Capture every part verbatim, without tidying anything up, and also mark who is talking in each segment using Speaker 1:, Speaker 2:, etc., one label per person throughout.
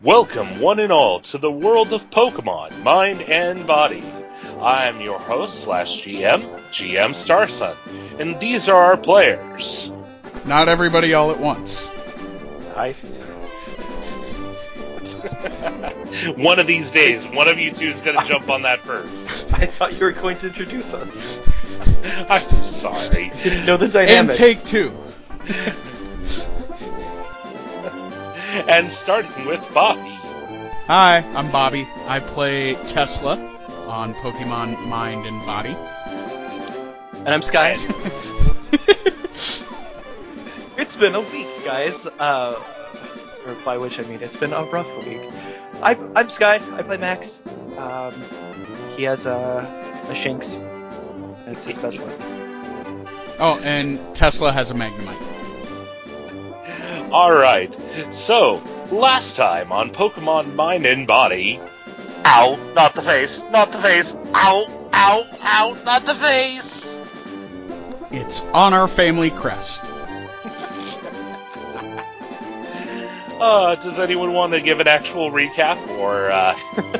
Speaker 1: Welcome, one and all, to the world of Pokemon, Mind and Body. I am your host slash G M, G M Starsun, and these are our players.
Speaker 2: Not everybody all at once.
Speaker 1: I... One of these days, one of you two is going to jump on that first.
Speaker 3: I thought you were going to introduce us.
Speaker 1: I'm sorry.
Speaker 3: Didn't know the dynamic.
Speaker 2: And take two.
Speaker 1: And starting with Bobby.
Speaker 2: Hi, I'm Bobby. I play Tesla on Pokemon Mind and Body.
Speaker 3: And I'm Sky. It's been a week, guys. Uh, or by which I mean it's been a rough week. I, I'm Sky. I play Max. Um, he has a, a Shinx. That's his best one.
Speaker 2: Oh, and Tesla has a Magnemite.
Speaker 1: Alright, so, last time on Pokemon Mind and Body... Ow, not the face, not the face, ow, ow, ow, not the face!
Speaker 2: It's on our family crest.
Speaker 1: uh, does anyone want to give an actual recap, or, uh...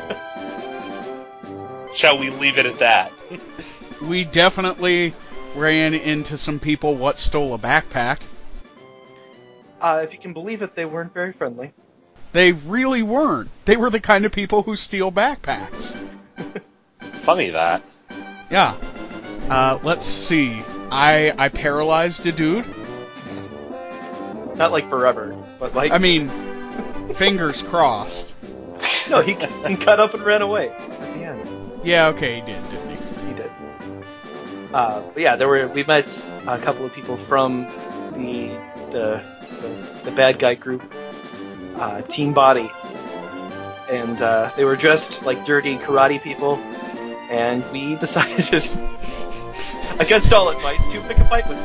Speaker 1: shall we leave it at that?
Speaker 2: We definitely ran into some people what stole a backpack.
Speaker 3: Uh, if you can believe it, they weren't very friendly.
Speaker 2: They really weren't. They were the kind of people who steal backpacks.
Speaker 1: Funny that.
Speaker 2: Yeah. Uh, let's see. I I paralyzed a dude.
Speaker 3: Not like forever, but like...
Speaker 2: I mean, fingers crossed.
Speaker 3: No, he, he got up and ran away at the end.
Speaker 2: Yeah, okay, he did, didn't he?
Speaker 3: He did. Uh, but yeah, there were we met a couple of people from the the the, the bad guy group, uh, Team Body, and uh, they were dressed like dirty karate people, and we decided, against all advice, to pick a fight with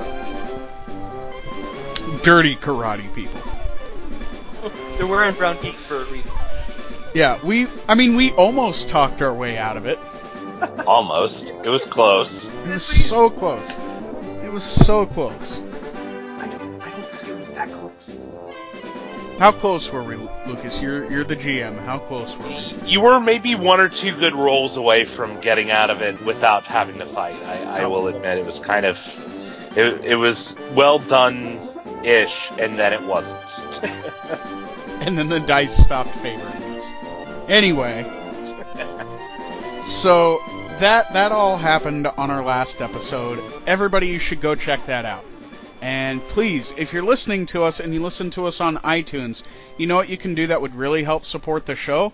Speaker 3: them.
Speaker 2: Dirty karate people.
Speaker 3: They're wearing brown geeks for a reason.
Speaker 2: Yeah, we, I mean, we almost talked our way out of it.
Speaker 1: Almost. It was close.
Speaker 2: It was so close. It was so close.
Speaker 3: I don't, I don't think it was that close.
Speaker 2: How close were we, Lucas? You're you're the G M. How close were we?
Speaker 1: You were maybe one or two good rolls away from getting out of it without having to fight. I, I will admit it was kind of... It, it was well done-ish, and then it wasn't.
Speaker 2: And then the dice stopped favoring us. Anyway, so that that all happened on our last episode. Everybody should go check that out. And please, if you're listening to us and you listen to us on iTunes, you know what you can do that would really help support the show?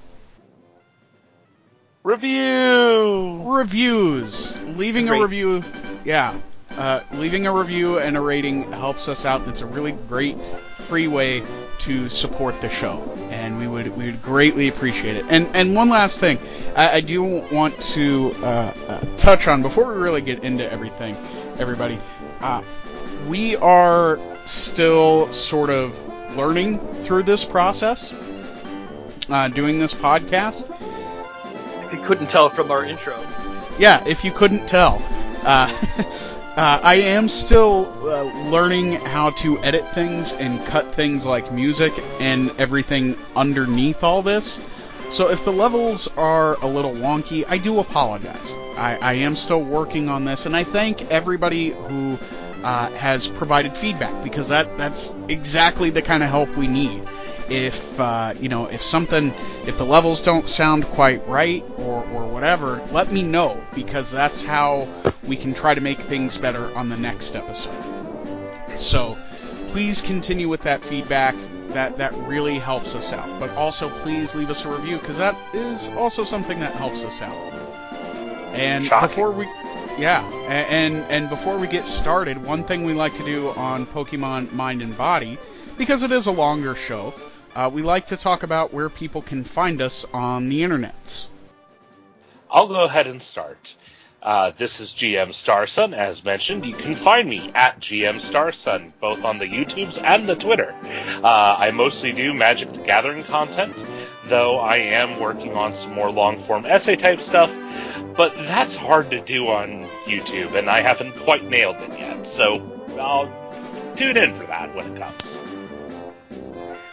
Speaker 1: Review!
Speaker 2: Reviews. Leaving a
Speaker 3: Great.
Speaker 2: review, yeah. Uh, leaving a review and a rating helps us out, and it's a really great free way to support the show, and we would we would greatly appreciate it. And and one last thing, I, I do want to uh, uh, touch on before we really get into everything, everybody. Uh, we are still sort of learning through this process, uh, doing this podcast.
Speaker 3: If you couldn't tell from our intro.
Speaker 2: Yeah, if you couldn't tell. Uh, Uh, I am still uh, learning how to edit things and cut things like music and everything underneath all this. So if the levels are a little wonky, I do apologize. I, I am still working on this, and I thank everybody who uh, has provided feedback, because that, that's exactly the kind of help we need. If, uh, you know, if something, if the levels don't sound quite right or, or whatever, let me know, because that's how we can try to make things better on the next episode. So, please continue with that feedback. That, that really helps us out. But also, please leave us a review, because that is also something that helps us out. And
Speaker 1: Shocking.
Speaker 2: before we, yeah, and, and before we get started, one thing we like to do on Pokemon Mind and Body, because it is a longer show, Uh, we like to talk about where people can find us on the internets.
Speaker 1: I'll go ahead and start. Uh, this is G M Starsun. As mentioned, you can find me at G M Starsun, both on the YouTubes and the Twitter. Uh, I mostly do Magic the Gathering content, though I am working on some more long-form essay-type stuff, but that's hard to do on YouTube, and I haven't quite nailed it yet, so I'll tune in for that when it comes.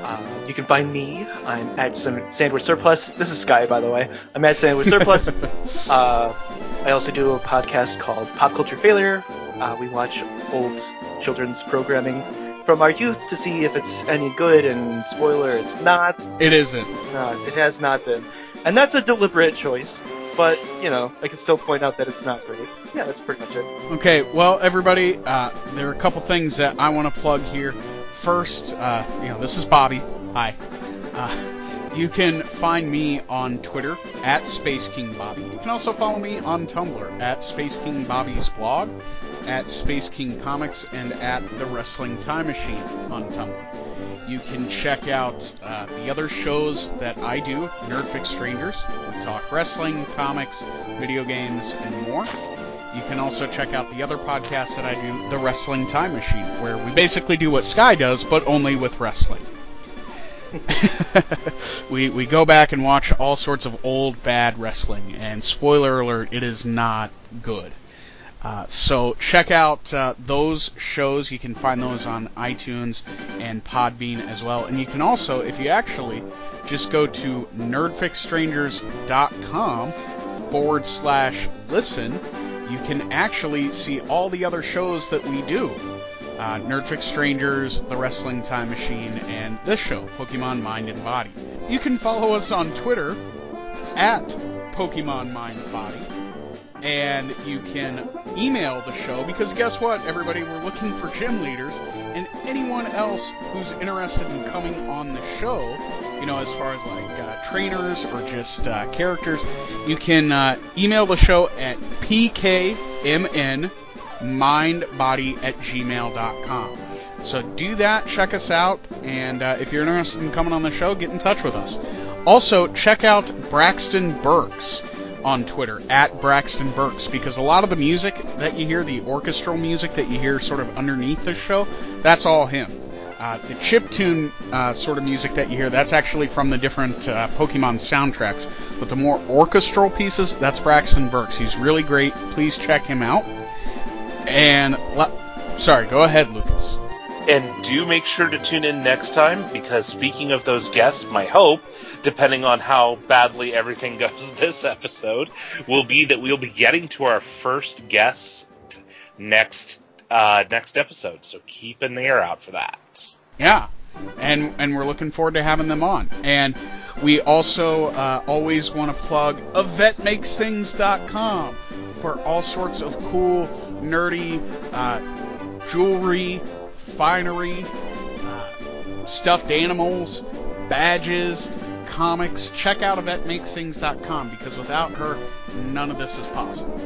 Speaker 3: Uh, you can find me. I'm at Sandwich Surplus. This is Sky, by the way. I'm at Sandwich Surplus. uh, I also do a podcast called Pop Culture Failure. Uh, we watch old children's programming from our youth to see if it's any good, and spoiler, it's not.
Speaker 2: It isn't.
Speaker 3: It's not. It has not been. And that's a deliberate choice. But, you know, I can still point out that it's not great. Yeah, that's pretty much it.
Speaker 2: Okay, well, everybody, uh, there are a couple things that I want to plug here. First, uh, you know, this is Bobby. Hi. Uh, you can find me on Twitter, at Space King Bobby. You can also follow me on Tumblr, at Space King Bobby's blog, at Space King Comics, and at The Wrestling Time Machine on Tumblr. You can check out uh, the other shows that I do, Nerdfix Strangers. We talk wrestling, comics, video games, and more. You can also check out the other podcasts that I do, The Wrestling Time Machine, where we basically do what Sky does, but only with wrestling. we we go back and watch all sorts of old, bad wrestling, and spoiler alert, it is not good. Uh, so check out uh, those shows. You can find those on iTunes and Podbean as well. And you can also, if you actually just go to nerdfixstrangers.com forward slash listen, you can actually see all the other shows that we do. Uh, Nerdfix Strangers, The Wrestling Time Machine, and this show, Pokemon Mind and Body. You can follow us on Twitter at Pokemon Mind Body. And you can email the show, because guess what, everybody? We're looking for gym leaders, and anyone else who's interested in coming on the show, you know, as far as like uh, trainers or just uh, characters, you can uh, email the show at p k m n mind body at gmail dot com. So do that, check us out, and uh, if you're interested in coming on the show, get in touch with us. Also, check out Braxton Burks on Twitter, at Braxton Burks, because a lot of the music that you hear, the orchestral music that you hear sort of underneath the show, that's all him. Uh, the chiptune uh, sort of music that you hear, that's actually from the different uh, Pokemon soundtracks. But the more orchestral pieces, that's Braxton Burks. He's really great. Please check him out. And, la- sorry, go ahead, Lucas.
Speaker 1: And do make sure to tune in next time, because speaking of those guests, my hope, depending on how badly everything goes this episode, will be that we'll be getting to our first guest next uh, next episode. So keep an ear out for that.
Speaker 2: Yeah, and and we're looking forward to having them on. And we also uh, always want to plug a vet makes things dot com for all sorts of cool, nerdy uh, jewelry, finery, uh, stuffed animals, badges, comics. Check out a vet makes things dot com, because without her, none of this is possible.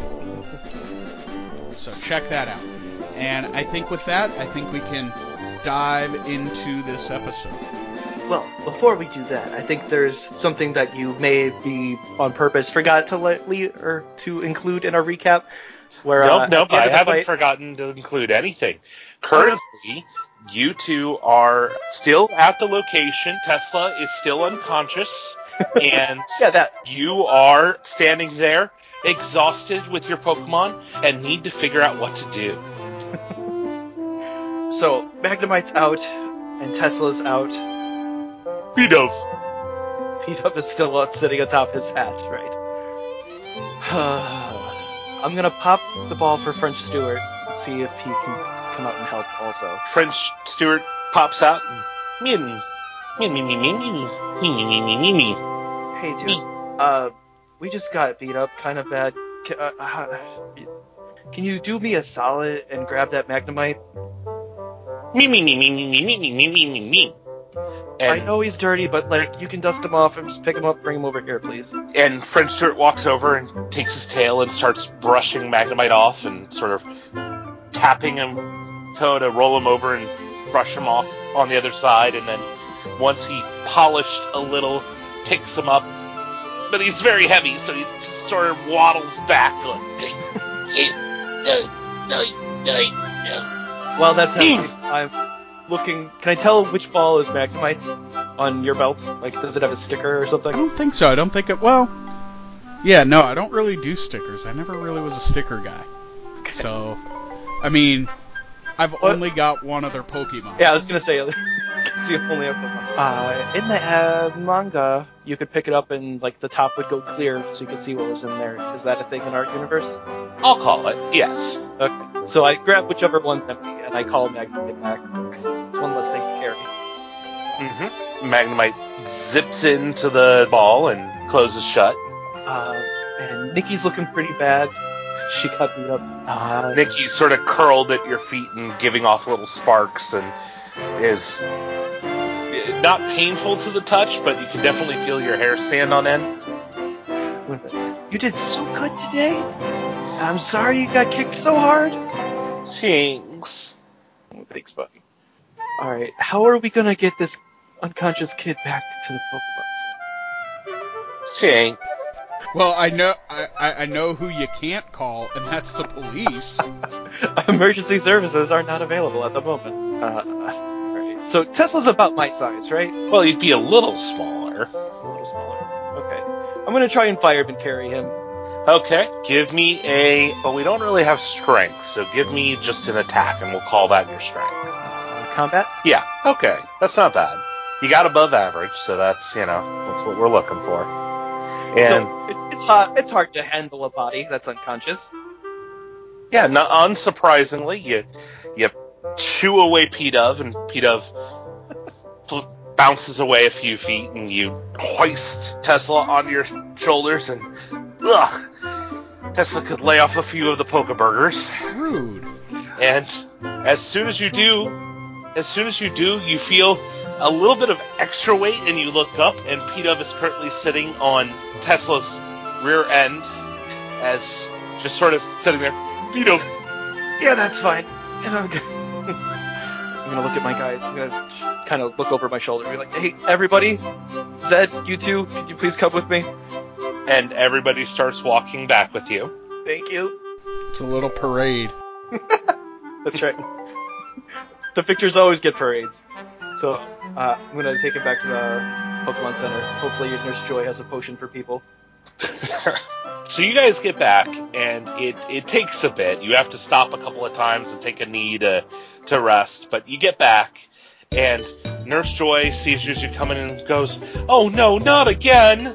Speaker 2: So check that out. And I think with that, I think we can dive into this episode.
Speaker 3: Well, before we do that, I think there's something that you may be on purpose forgot to let le- or to include in our recap. Where,
Speaker 1: nope,
Speaker 3: uh,
Speaker 1: nope, I haven't
Speaker 3: fight...
Speaker 1: forgotten to include anything. Currently, you two are still at the location. Tesla is still unconscious, and
Speaker 3: yeah, that.
Speaker 1: you are standing there, exhausted with your Pokemon, and need to figure out what to do.
Speaker 3: So, Magnemite's out, and Tesla's out.
Speaker 1: Beat-Up.
Speaker 3: Beat-Up is still out, sitting atop his hat, right? I'm gonna pop the ball for French Stewart and see if he can come out and help also.
Speaker 1: French Stewart pops out and me me me me me me me me me me me me.
Speaker 3: Hey dude, uh, we just got beat up kind of bad. Can, uh, uh, can you do me a solid and grab that Magnemite?
Speaker 1: Me me me me me me me me me me me.
Speaker 3: I know he's dirty, but like you can dust him off and just pick him up, bring him over here, please.
Speaker 1: And French Stewart walks over and takes his tail and starts brushing Magnemite off and sort of tapping him toe to roll him over and brush him off on the other side. And then once he polished a little, picks him up. But he's very heavy, so he just sort of waddles back. Like,
Speaker 3: Well, that's happening. I'm looking. Can I tell which ball is Magnemite's on your belt? Like, does it have a sticker or something?
Speaker 2: I don't think so. I don't think it. Well, yeah, no, I don't really do stickers. I never really was a sticker guy. Okay. So, I mean, I've what? only got one other Pokemon.
Speaker 3: Yeah, I was gonna say. So you only have the one. Uh, in the uh, manga, you could pick it up and like the top would go clear, so you could see what was in there. Is that a thing in our universe?
Speaker 1: I'll call it, yes.
Speaker 3: Okay. So I grab whichever one's empty and I call Magnemite back. It's one less thing to carry.
Speaker 1: Mm-hmm. Magnemite zips into the ball and closes shut.
Speaker 3: Uh, and Nikki's looking pretty bad. She got beat up. Uh,
Speaker 1: Nikki sort of curled at your feet and giving off little sparks and is not painful to the touch, but you can definitely feel your hair stand on end.
Speaker 3: You did so good today. I'm sorry you got kicked so hard.
Speaker 1: Thanks.
Speaker 3: Thanks, buddy. Alright, how are we gonna get this unconscious kid back to the Pokemon Center?
Speaker 1: Thanks.
Speaker 2: Well, I know I, I I know who you can't call, and that's the police.
Speaker 3: Emergency services are not available at the moment. Uh, right. So Tesla's about my size, right?
Speaker 1: Well, you'd be a little smaller.
Speaker 3: It's a little smaller. Okay. I'm gonna try and fireman carry him.
Speaker 1: Okay. Give me a... Well, we don't really have strength, so give me just an attack, and we'll call that your strength.
Speaker 3: Uh, combat?
Speaker 1: Yeah. Okay. That's not bad. You got above average, so that's, you know, that's what we're looking for. And
Speaker 3: so it's it's hard it's hard to handle a body that's unconscious.
Speaker 1: yeah, not unsurprisingly, you you chew away P-Dove, and P-Dove bounces away a few feet, and you hoist Tesla onto your shoulders, and ugh, Tesla could lay off a few of the Pokeburgers.
Speaker 2: Rude.
Speaker 1: And as soon as you do, as soon as you do, you feel a little bit of extra weight, and you look up, and P-Dove is currently sitting on Tesla's rear end, as just sort of sitting there. P-Dove.
Speaker 3: Yeah, that's fine. And I'm gonna, I'm gonna look at my guys. I'm gonna kind of look over my shoulder and be like, hey, everybody, Zed, you two, can you please come with me?
Speaker 1: And everybody starts walking back with you.
Speaker 3: Thank you.
Speaker 2: It's a little parade.
Speaker 3: That's right. The Victors always get parades. So, uh, I'm gonna take him back to the Pokemon Center. Hopefully Nurse Joy has a potion for people.
Speaker 1: So you guys get back, and it, it takes a bit. You have to stop a couple of times and take a knee to, to rest. But you get back, and Nurse Joy sees you as you come in and goes, "Oh no, not again!"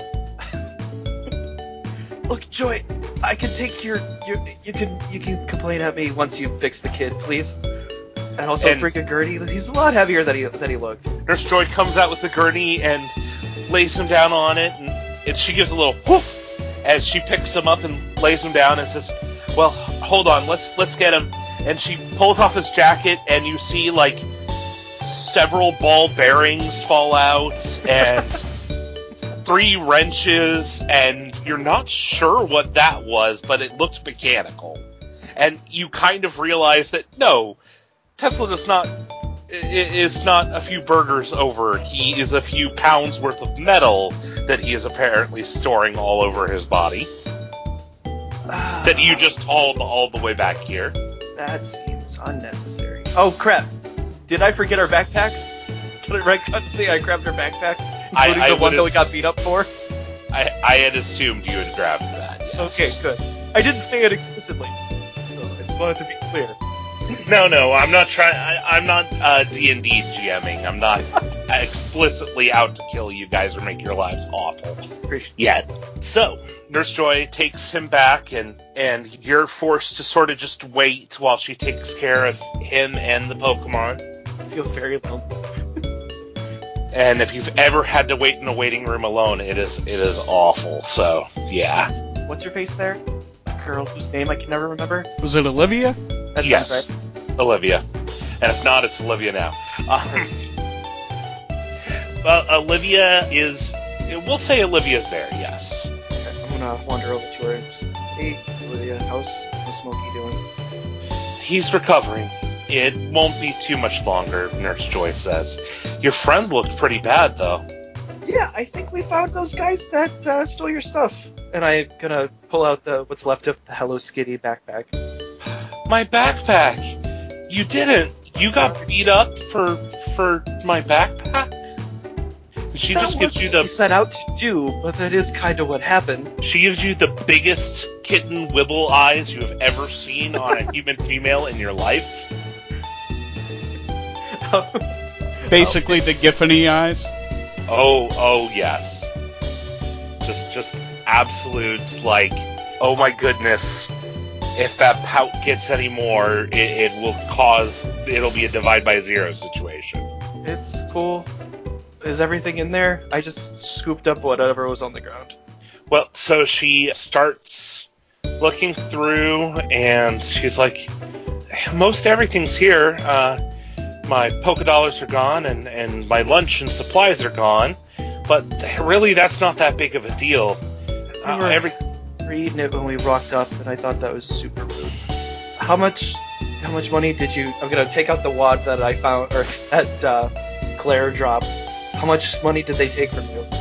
Speaker 3: Look, Joy, I can take your, your you can you can complain at me once you fix the kid, please. And also,
Speaker 1: And-
Speaker 3: freaking Gertie, he's a lot heavier than he than he looked.
Speaker 1: Nurse Joy comes out with the gurney and lays him down on it, and, and she gives a little whoof as she picks him up and lays him down and says, "Well, hold on, let's let's get him." And she pulls off his jacket, and you see like several ball bearings fall out and three wrenches, and you're not sure what that was, but it looked mechanical. And you kind of realize that no, Tesla does not is not a few burgers over. He is a few pounds worth of metal that he is apparently storing all over his body. That you just hauled all the way back here.
Speaker 3: That seems unnecessary. Oh crap! Did I forget our backpacks? Can I right cut to say I grabbed our backpacks, including
Speaker 1: I, I
Speaker 3: the one that we
Speaker 1: would've
Speaker 3: got
Speaker 1: s-
Speaker 3: beat up for?
Speaker 1: I, I had assumed you had grabbed that. Yes.
Speaker 3: Okay, good. I didn't say it explicitly, so I just wanted to be clear.
Speaker 1: No, no, I'm not trying. I'm not uh, D and D GMing. I'm not explicitly out to kill you guys or make your lives awful yet. So, Nurse Joy takes him back, and and you're forced to sort of just wait while she takes care of him and the Pokemon.
Speaker 3: I feel very alone.
Speaker 1: And if you've ever had to wait in a waiting room alone, it is it is awful. So, yeah.
Speaker 3: What's your face there? A girl whose name I can never remember?
Speaker 2: Was it Olivia?
Speaker 3: That
Speaker 1: Yes,
Speaker 3: sounds right.
Speaker 1: Olivia. And if not, it's Olivia now. Um, well, Olivia is... We'll say Olivia's there, yes.
Speaker 3: Okay, I'm gonna wander over to her and just, hey, Olivia, how's, how's Smokey doing?
Speaker 1: He's recovering. It won't be too much longer, Nurse Joy says. Your friend looked pretty bad, though.
Speaker 3: Yeah, I think we found those guys that uh, stole your stuff. And I'm gonna pull out the what's left of the Hello Skitty backpack.
Speaker 1: My backpack! You didn't! You got beat up for for my backpack? She
Speaker 3: That
Speaker 1: just gives
Speaker 3: wasn't
Speaker 1: you
Speaker 3: what we
Speaker 1: the
Speaker 3: set out to do, but that is kind of what happened.
Speaker 1: she gives you the biggest kitten wibble eyes you have ever seen on a human female in your life.
Speaker 2: Basically, the Giffany eyes.
Speaker 1: Oh, oh yes. Just, just absolute, like, oh my goodness. If that pout gets any more, it, it will cause, it'll be a divide by zero situation.
Speaker 3: It's cool. Is everything in there? I just scooped up whatever was on the ground.
Speaker 1: Well, so she starts looking through, and she's like, most everything's here. Uh, my polka dollars are gone, and, and my lunch and supplies are gone. But really, that's not that big of a deal. Uh,
Speaker 3: We were
Speaker 1: every
Speaker 3: reading it when we rocked up, and I thought that was super rude. How much? How much money did you? I'm gonna take out the wad that I found, or that uh, Claire dropped. How much money did they take from you?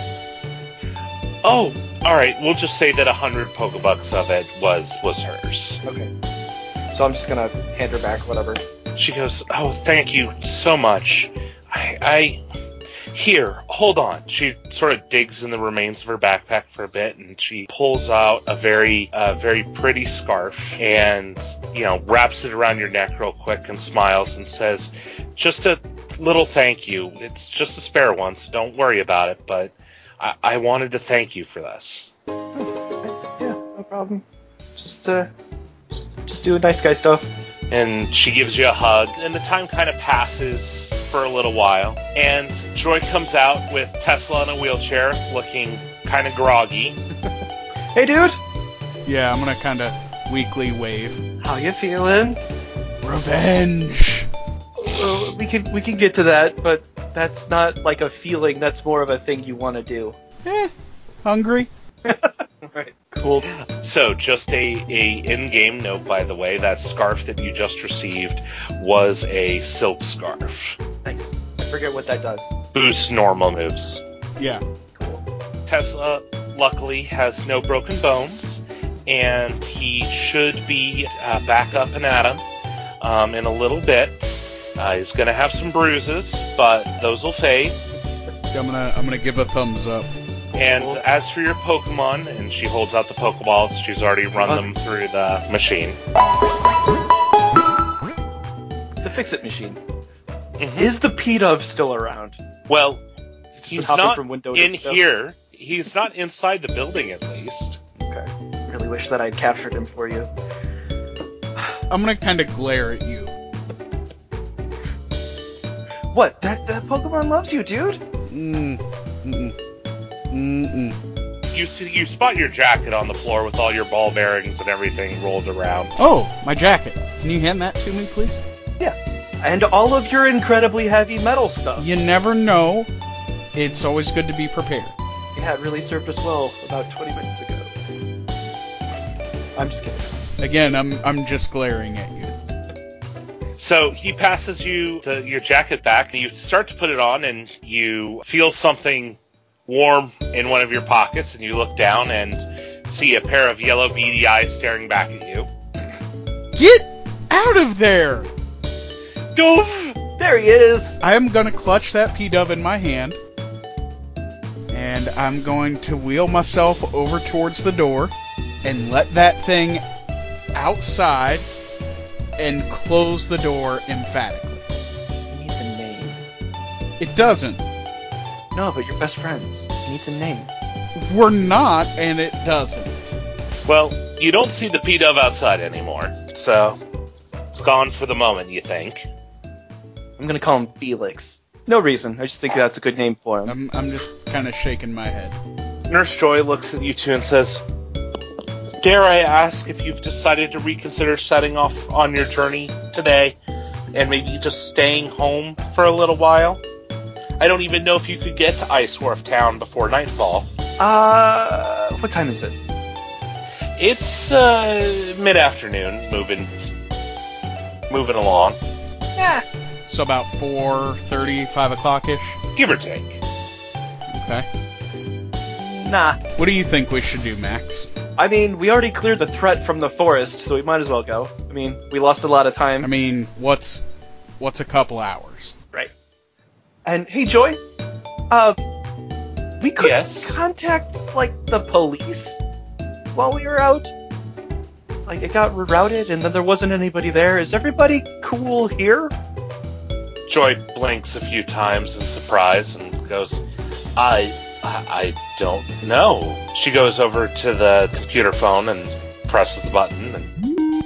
Speaker 1: Oh, all right. We'll just say that a hundred pokebucks of it was was hers.
Speaker 3: Okay. So I'm just gonna hand her back whatever.
Speaker 1: She goes, "Oh, thank you so much. I, I here, hold on." She sort of digs in the remains of her backpack for a bit, and she pulls out a very, uh, very pretty scarf, and you know, wraps it around your neck real quick, and smiles and says, "Just a little thank you. It's just a spare one, so don't worry about it. But I, I wanted to thank you for this."
Speaker 3: Yeah, no problem. Just uh, just just do nice guy stuff.
Speaker 1: And she gives you a hug, and the time kind of passes for a little while, and Joy comes out with Tesla in a wheelchair, looking kind of groggy.
Speaker 3: Hey, dude.
Speaker 2: Yeah, I'm gonna kind of weakly wave.
Speaker 3: How you feeling?
Speaker 2: Revenge.
Speaker 3: Uh, we can we can get to that, but that's not like a feeling. That's more of a thing you want to do.
Speaker 2: Eh, hungry.
Speaker 3: Right. Cool.
Speaker 1: So, just a, a in-game note, by the way, that scarf that you just received was a silk scarf.
Speaker 3: Nice. I forget what that does.
Speaker 1: Boosts normal moves.
Speaker 2: Yeah.
Speaker 3: Cool.
Speaker 1: Tesla, luckily, has no broken bones, and he should be uh, back up and at him um, in a little bit. Uh, he's going to have some bruises, but those will fade.
Speaker 2: I'm gonna I'm gonna give a thumbs up.
Speaker 1: And
Speaker 3: Cool.
Speaker 1: as for your Pokemon, and she holds out the Pokeballs, she's already run
Speaker 3: Okay.
Speaker 1: them through the machine.
Speaker 3: The Fix-It machine.
Speaker 1: Mhm.
Speaker 3: Is the P-Dove still around?
Speaker 1: Well, he's
Speaker 3: hopping
Speaker 1: not
Speaker 3: from window to
Speaker 1: in
Speaker 3: window?
Speaker 1: here. He's not inside the building, at least.
Speaker 3: Okay. Really wish that I'd captured him for you.
Speaker 2: I'm gonna kind of glare at you.
Speaker 3: What? That that Pokemon loves you, dude.
Speaker 2: Mm. Mm. Mm.
Speaker 1: You see, you spot your jacket on the floor with all your ball bearings and everything rolled around.
Speaker 2: Oh, my jacket. Can you hand that to me, please?
Speaker 3: Yeah. And all of your incredibly heavy metal stuff.
Speaker 2: You never know. It's always good to be prepared.
Speaker 3: Yeah, it really served us well about twenty minutes ago. I'm just kidding.
Speaker 2: Again, I'm I'm just glaring at you.
Speaker 1: So he passes you the, your jacket back, and you start to put it on, and you feel something warm in one of your pockets, and you look down and see a pair of yellow beady eyes staring back at you.
Speaker 2: Get out of there!
Speaker 1: Doof!
Speaker 3: There he is.
Speaker 2: I am gonna clutch that P-Dove in my hand, and I'm going to wheel myself over towards the door and let that thing outside and close the door emphatically.
Speaker 3: He needs a name.
Speaker 2: It doesn't.
Speaker 3: No, but you're best friends. He needs a name.
Speaker 2: We're not, and it doesn't.
Speaker 1: Well, you don't see the P-Dove outside anymore, so it's gone for the moment, you think.
Speaker 3: I'm gonna call him Felix. No reason. I just think that's a good name for him.
Speaker 2: I'm I'm just kind of shaking my head.
Speaker 1: Nurse Joy looks at you two and says, "Dare I ask if you've decided to reconsider setting off on your journey today and maybe just staying home for a little while? I don't even know if you could get to Ice Wharf Town before nightfall."
Speaker 3: Uh, what time is it?
Speaker 1: It's uh, mid-afternoon, moving moving along,
Speaker 3: Nah.
Speaker 2: So about four thirty, five o'clock-ish?
Speaker 1: give or take.
Speaker 2: Okay.
Speaker 3: Nah.
Speaker 2: What do you think we should do, Max?
Speaker 3: I mean, we already cleared the threat from the forest, so we might as well go. I mean, we lost a lot of time.
Speaker 2: I mean, what's what's a couple hours?
Speaker 3: Right. And hey, Joy. Uh, we could
Speaker 1: Yes?
Speaker 3: contact like the police while we were out. Like it got rerouted, and then there wasn't anybody there. Is everybody cool here?
Speaker 1: Joy blinks a few times in surprise and goes, I, I, I don't know. She goes over to the computer phone and presses the button, and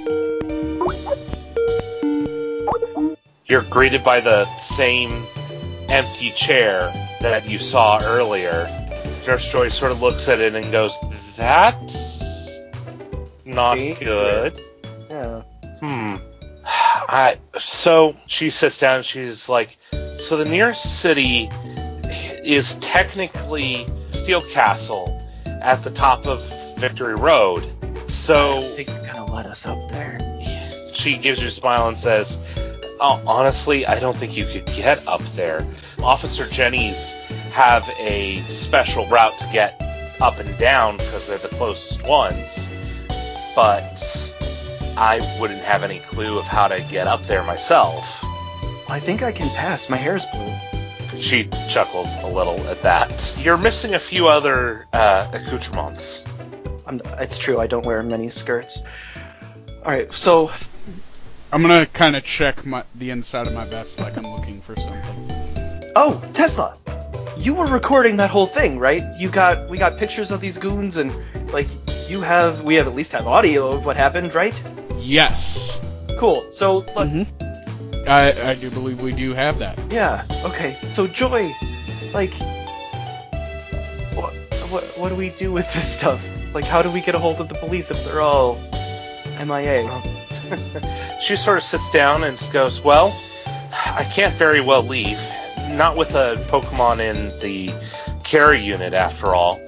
Speaker 1: you're greeted by the same empty chair that you saw earlier. Nurse Joy sort of looks at it and goes, that's not
Speaker 3: See?
Speaker 1: good.
Speaker 3: Yeah.
Speaker 1: Hmm. I, so she sits down and she's like, so the nearest city is technically Steel Castle at the top of Victory Road. So
Speaker 3: I think you're gonna let us up there.
Speaker 1: she gives you a smile and says, oh, honestly, I don't think you could get up there. Officer Jenny's have a special route to get up and down because they're the closest ones. But I wouldn't have any clue of how to get up there myself.
Speaker 3: I think I can pass. My hair's blue.
Speaker 1: She chuckles a little at that. You're missing a few other uh, accoutrements.
Speaker 3: I'm, it's true, I don't wear many skirts. Alright, so...
Speaker 2: I'm gonna kind of check my, the inside of my vest like I'm looking for something.
Speaker 3: Oh, Tesla! You were recording that whole thing, right? You got... We got pictures of these goons and, like, you have... We have at least have audio of what happened, right?
Speaker 2: Yes.
Speaker 3: Cool, so... Look,
Speaker 2: Mm-hmm. I, I do believe we do have that.
Speaker 3: yeah, okay. So, Joy, like... What, what, what do we do with this stuff? Like, how do we get a hold of the police if they're all M I A?
Speaker 1: She sort of sits down and goes, well, I can't very well leave. Not with a Pokemon in the care unit, after all.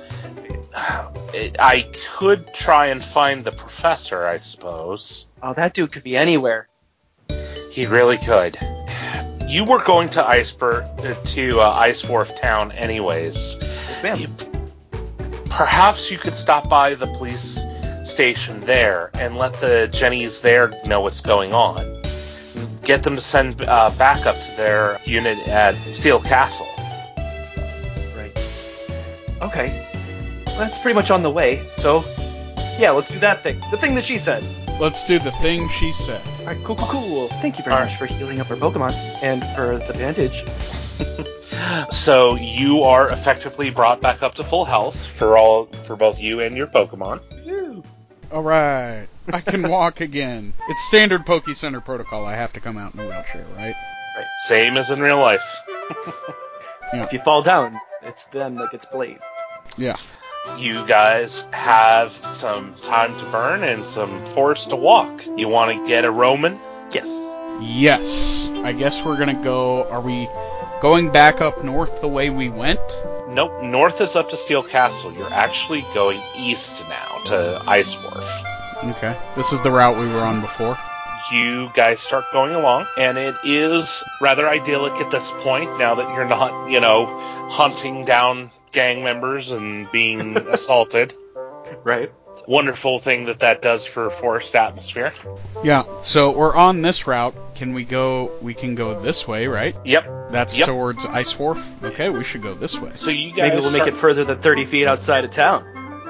Speaker 1: I could try and find the professor, I suppose.
Speaker 3: Oh, that dude could be anywhere.
Speaker 1: He really could. You were going to Iceberg, to uh, Ice Wharf Town anyways.
Speaker 3: Yes, ma'am.
Speaker 1: You, perhaps you could stop by the police station there and let the Jennies there know what's going on. Get them to send uh, backup to their unit at Steel Castle.
Speaker 3: Right. Okay. Well, that's pretty much on the way, so... Yeah, let's do that thing. The thing that she said.
Speaker 2: Let's do the thing she said.
Speaker 3: Alright, cool, cool, cool. Thank you very
Speaker 1: All
Speaker 3: much
Speaker 1: right.
Speaker 3: for healing up our Pokemon. And for the bandage.
Speaker 1: So you are effectively brought back up to full health for all for both you and your Pokemon.
Speaker 3: Woo.
Speaker 2: Alright. I can walk again. It's standard Poke Center protocol. I have to come out in a wheelchair, right?
Speaker 3: Right.
Speaker 1: Same as in real life.
Speaker 2: Yeah.
Speaker 3: If you fall down, it's them that gets bladed.
Speaker 2: Yeah.
Speaker 1: You guys have some time to burn and some forest to walk. You want to get a Roman?
Speaker 3: Yes.
Speaker 2: Yes. I guess we're gonna go... Are we going back up north the way we went?
Speaker 1: Nope, north is up to Steel Castle. You're actually going east now to Ice Wharf.
Speaker 2: Okay. This is the route we were on before.
Speaker 1: You guys start going along, and it is rather idyllic at this point, now that you're not, you know, hunting down gang members and being assaulted.
Speaker 3: Right.
Speaker 1: Wonderful thing that that does for forest atmosphere.
Speaker 2: Yeah, so we're on this route. Can we go... We can go this way, right?
Speaker 1: Yep.
Speaker 2: That's
Speaker 1: Yep.
Speaker 2: towards Ice Wharf? Okay, we should go this way.
Speaker 1: So you guys
Speaker 3: Maybe we'll
Speaker 1: start-
Speaker 3: make it further than thirty feet outside of town.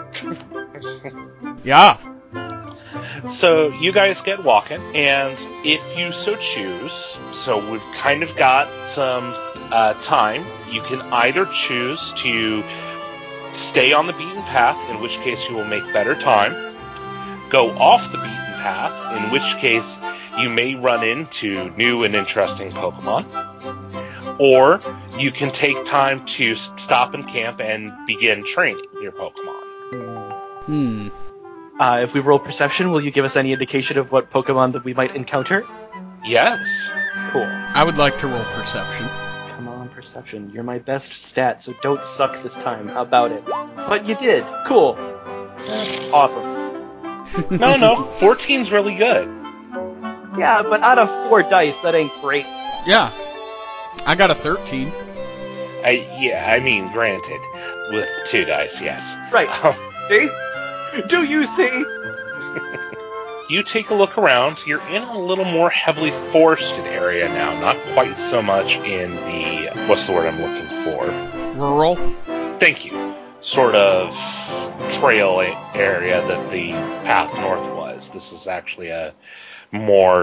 Speaker 2: Yeah.
Speaker 1: So you guys get walking, and if you so choose, so we've kind of got some uh, time, you can either choose to stay on the beaten path, in which case you will make better time, go off the beaten path, in which case you may run into new and interesting Pokemon, or you can take time to s- stop and camp and begin training your Pokemon.
Speaker 2: Hmm.
Speaker 3: Uh, if we roll perception, will you give us any indication of what Pokemon that we might encounter?
Speaker 1: Yes.
Speaker 3: Cool.
Speaker 2: I would like to roll perception.
Speaker 3: Come on, perception. You're my best stat, so don't suck this time about it. But you did. Cool. That's awesome.
Speaker 1: No, no, fourteen's really good.
Speaker 3: Yeah, but out of four dice, that ain't great.
Speaker 2: Yeah. I got a thirteen.
Speaker 1: I, yeah, I mean, granted, with two dice, yes.
Speaker 3: Right. See? Do you see?
Speaker 1: You take a look around. You're in a little more heavily forested area now, not quite so much in the, what's the word I'm looking for?
Speaker 2: Rural?
Speaker 1: Thank you. Sort of trail a- area that the path north was. This is actually a more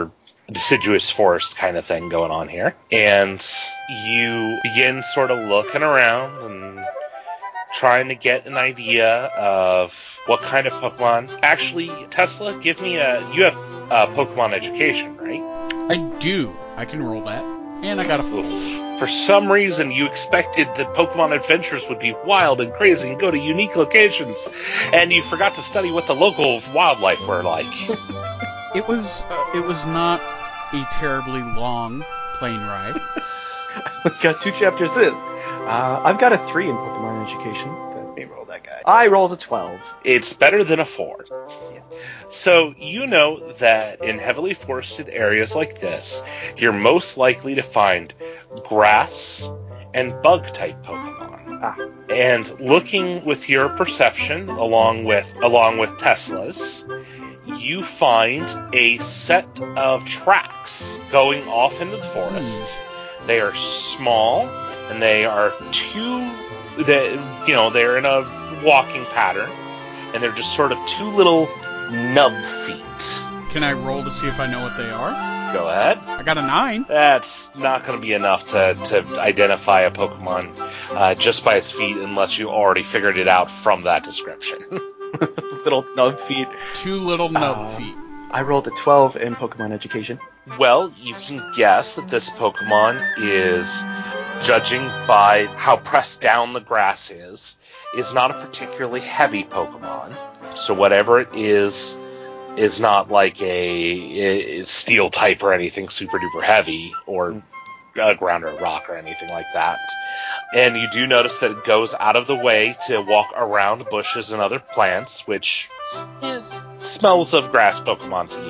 Speaker 1: deciduous forest kind of thing going on here. And you begin sort of looking around and trying to get an idea of what kind of Pokemon. Actually, Tesla, give me a... You have uh, Pokemon education, right?
Speaker 2: I do. I can roll that. And I got a four.
Speaker 1: Oof. For some reason, you expected that Pokemon adventures would be wild and crazy and go to unique locations, and you forgot to study what the local wildlife were like.
Speaker 2: It was uh, it was not a terribly long plane ride.
Speaker 3: We got two chapters in. Uh, I've got a three in Pokemon education. Let me roll that guy. I rolled a twelve.
Speaker 1: It's better than a four.
Speaker 3: Yeah.
Speaker 1: So you know that in heavily forested areas like this, you're most likely to find grass and bug-type Pokemon.
Speaker 3: Ah.
Speaker 1: And looking with your perception, along with along with Tesla's, you find a set of tracks going off into the forest. Hmm. They are small, and they are two. They, you know, they're in a walking pattern, and they're just sort of two little nub feet.
Speaker 2: Can I roll to see if I know what they are?
Speaker 1: Go ahead.
Speaker 2: I got a nine.
Speaker 1: That's not going to be enough to, to identify a Pokemon uh, just by its feet, unless you already figured it out from that description.
Speaker 3: Little nub feet.
Speaker 2: Two little nub
Speaker 3: uh,
Speaker 2: feet.
Speaker 3: I rolled a twelve in Pokemon education.
Speaker 1: Well, you can guess that this Pokemon is, judging by how pressed down the grass is, is not a particularly heavy Pokemon. So whatever it is, is not like a, a steel type or anything super duper heavy, or a ground or a rock or anything like that. And you do notice that it goes out of the way to walk around bushes and other plants, which is smells of grass Pokemon to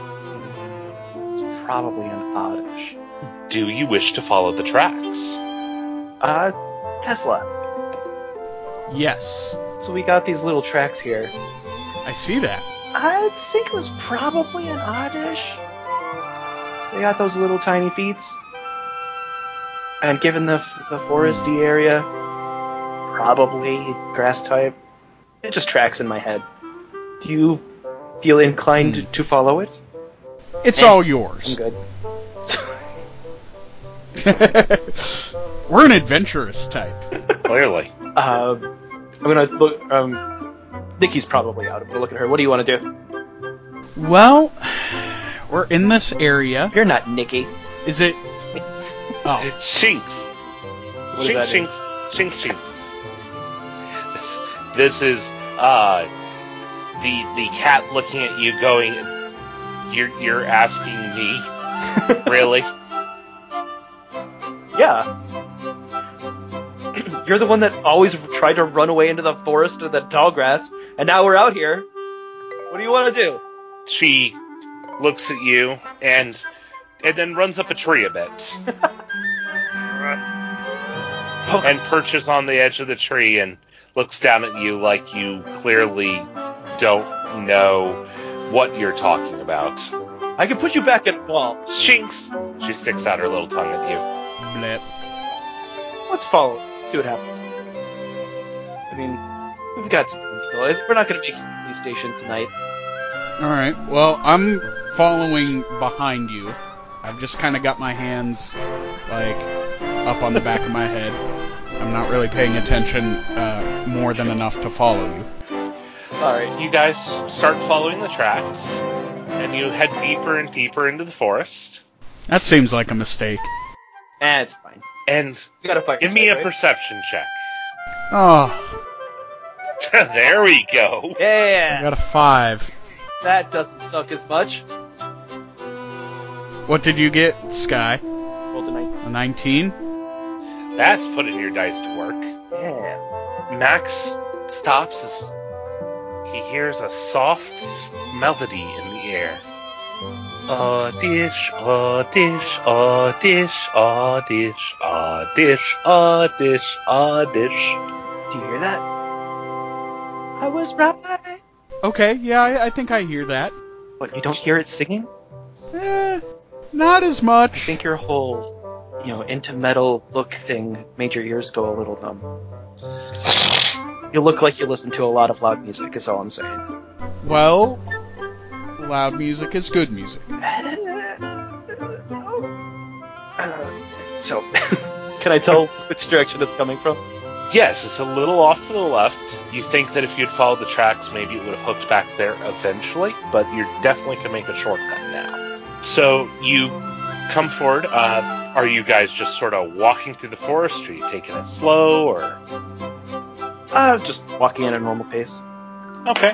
Speaker 1: you.
Speaker 3: It's probably an Oddish.
Speaker 1: Do you wish to follow the tracks?
Speaker 3: Uh, Tesla.
Speaker 2: Yes.
Speaker 3: So we got these little tracks here.
Speaker 2: I see that.
Speaker 3: I think it was probably an Oddish. They got those little tiny feet. And given the the foresty area, probably grass type. It just tracks in my head. Do you feel inclined mm. to follow it?
Speaker 2: It's
Speaker 3: eh,
Speaker 2: all yours.
Speaker 3: I'm good.
Speaker 2: We're an adventurous type.
Speaker 1: Clearly.
Speaker 3: Um, I'm gonna look. Um, Nikki's probably out. I'm gonna look at her. What do you want to do?
Speaker 2: Well, we're in this area.
Speaker 3: You're not Nikki.
Speaker 2: Is it? Oh,
Speaker 1: Shinx.
Speaker 3: What
Speaker 1: Shinx,
Speaker 3: does that
Speaker 1: Shinx, Shinx, Shinx. This, this is uh the the cat looking at you, going, "You're you're asking me, really?"
Speaker 3: Yeah. You're the one that always tried to run away into the forest or the tall grass, and now we're out here. What do you want to do?
Speaker 1: She looks at you and and then runs up a tree a bit. And perches on the edge of the tree and looks down at you like you clearly don't know what you're talking about.
Speaker 3: I can put you back at wall.
Speaker 1: Shinx! She sticks out her little tongue at you.
Speaker 2: Blip.
Speaker 3: Let's follow. See what happens. I mean, we've got some time to go. We're not going to make a police station tonight.
Speaker 2: Alright, well, I'm following behind you. I've just kind of got my hands, like, up on the back of my head. I'm not really paying attention uh, more than enough to follow you.
Speaker 1: Alright, you guys start following the tracks, and you head deeper and deeper into the forest.
Speaker 2: That seems like a mistake.
Speaker 3: Eh, it's fine.
Speaker 1: And
Speaker 3: You gotta fight
Speaker 1: give me a
Speaker 3: right?
Speaker 1: perception check.
Speaker 2: Oh.
Speaker 1: There we go.
Speaker 3: Yeah.
Speaker 2: I got a five.
Speaker 3: That doesn't suck as much.
Speaker 2: What did you get, Sky?
Speaker 3: Rolled a nineteen.
Speaker 2: A nineteen?
Speaker 1: That's putting your dice to work.
Speaker 3: Yeah.
Speaker 1: Max stops as he hears a soft melody in the air. A dish, a dish, a dish, a dish, a dish, a dish, a dish.
Speaker 3: Do you hear that? I was right.
Speaker 2: Okay, yeah, I, I think I hear that.
Speaker 3: What, you don't hear it singing?
Speaker 2: Eh, not as much.
Speaker 3: I think your whole, you know, into metal look thing made your ears go a little numb. You look like you listen to a lot of loud music, is all I'm saying.
Speaker 2: Well, loud music is good music.
Speaker 3: So, can I tell which direction it's coming from?
Speaker 1: Yes, it's a little off to the left. You think that if you'd followed the tracks, maybe it would have hooked back there eventually, but you definitely can make a shortcut now. So you come forward. Uh, are you guys just sort of walking through the forest? Are you taking it slow, or?
Speaker 3: Uh, just walking at a normal pace.
Speaker 1: Okay.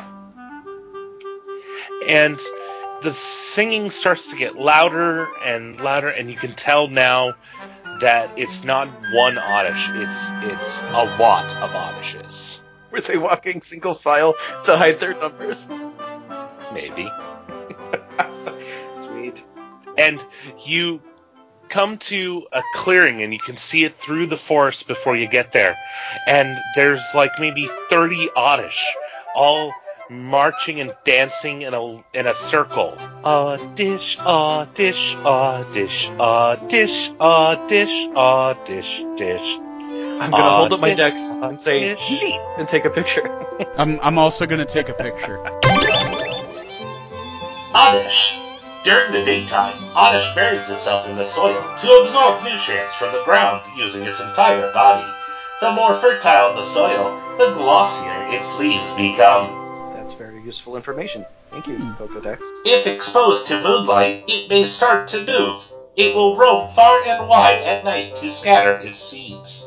Speaker 1: And the singing starts to get louder and louder, and you can tell now that it's not one Oddish, it's it's a lot of Oddishes.
Speaker 3: Were they walking single file to hide their numbers?
Speaker 1: Maybe.
Speaker 3: Sweet.
Speaker 1: And you come to a clearing, and you can see it through the forest before you get there. And there's like maybe thirty Oddish, all marching and dancing in a in a circle. Oddish, Oddish, Oddish, Oddish, Oddish, Oddish, dish.
Speaker 3: I'm gonna
Speaker 1: Oddish,
Speaker 3: hold up my dex and say
Speaker 1: Oddish.
Speaker 3: neat and take a picture.
Speaker 2: I'm I'm also gonna take a picture.
Speaker 1: Oddish. During the daytime, Oddish buries itself in the soil to absorb nutrients from the ground using its entire body. The more fertile the soil, the glossier its leaves become.
Speaker 3: That's very useful information. Thank you, Pokedex.
Speaker 1: If exposed to moonlight, it may start to move. It will roam far and wide at night to scatter its seeds.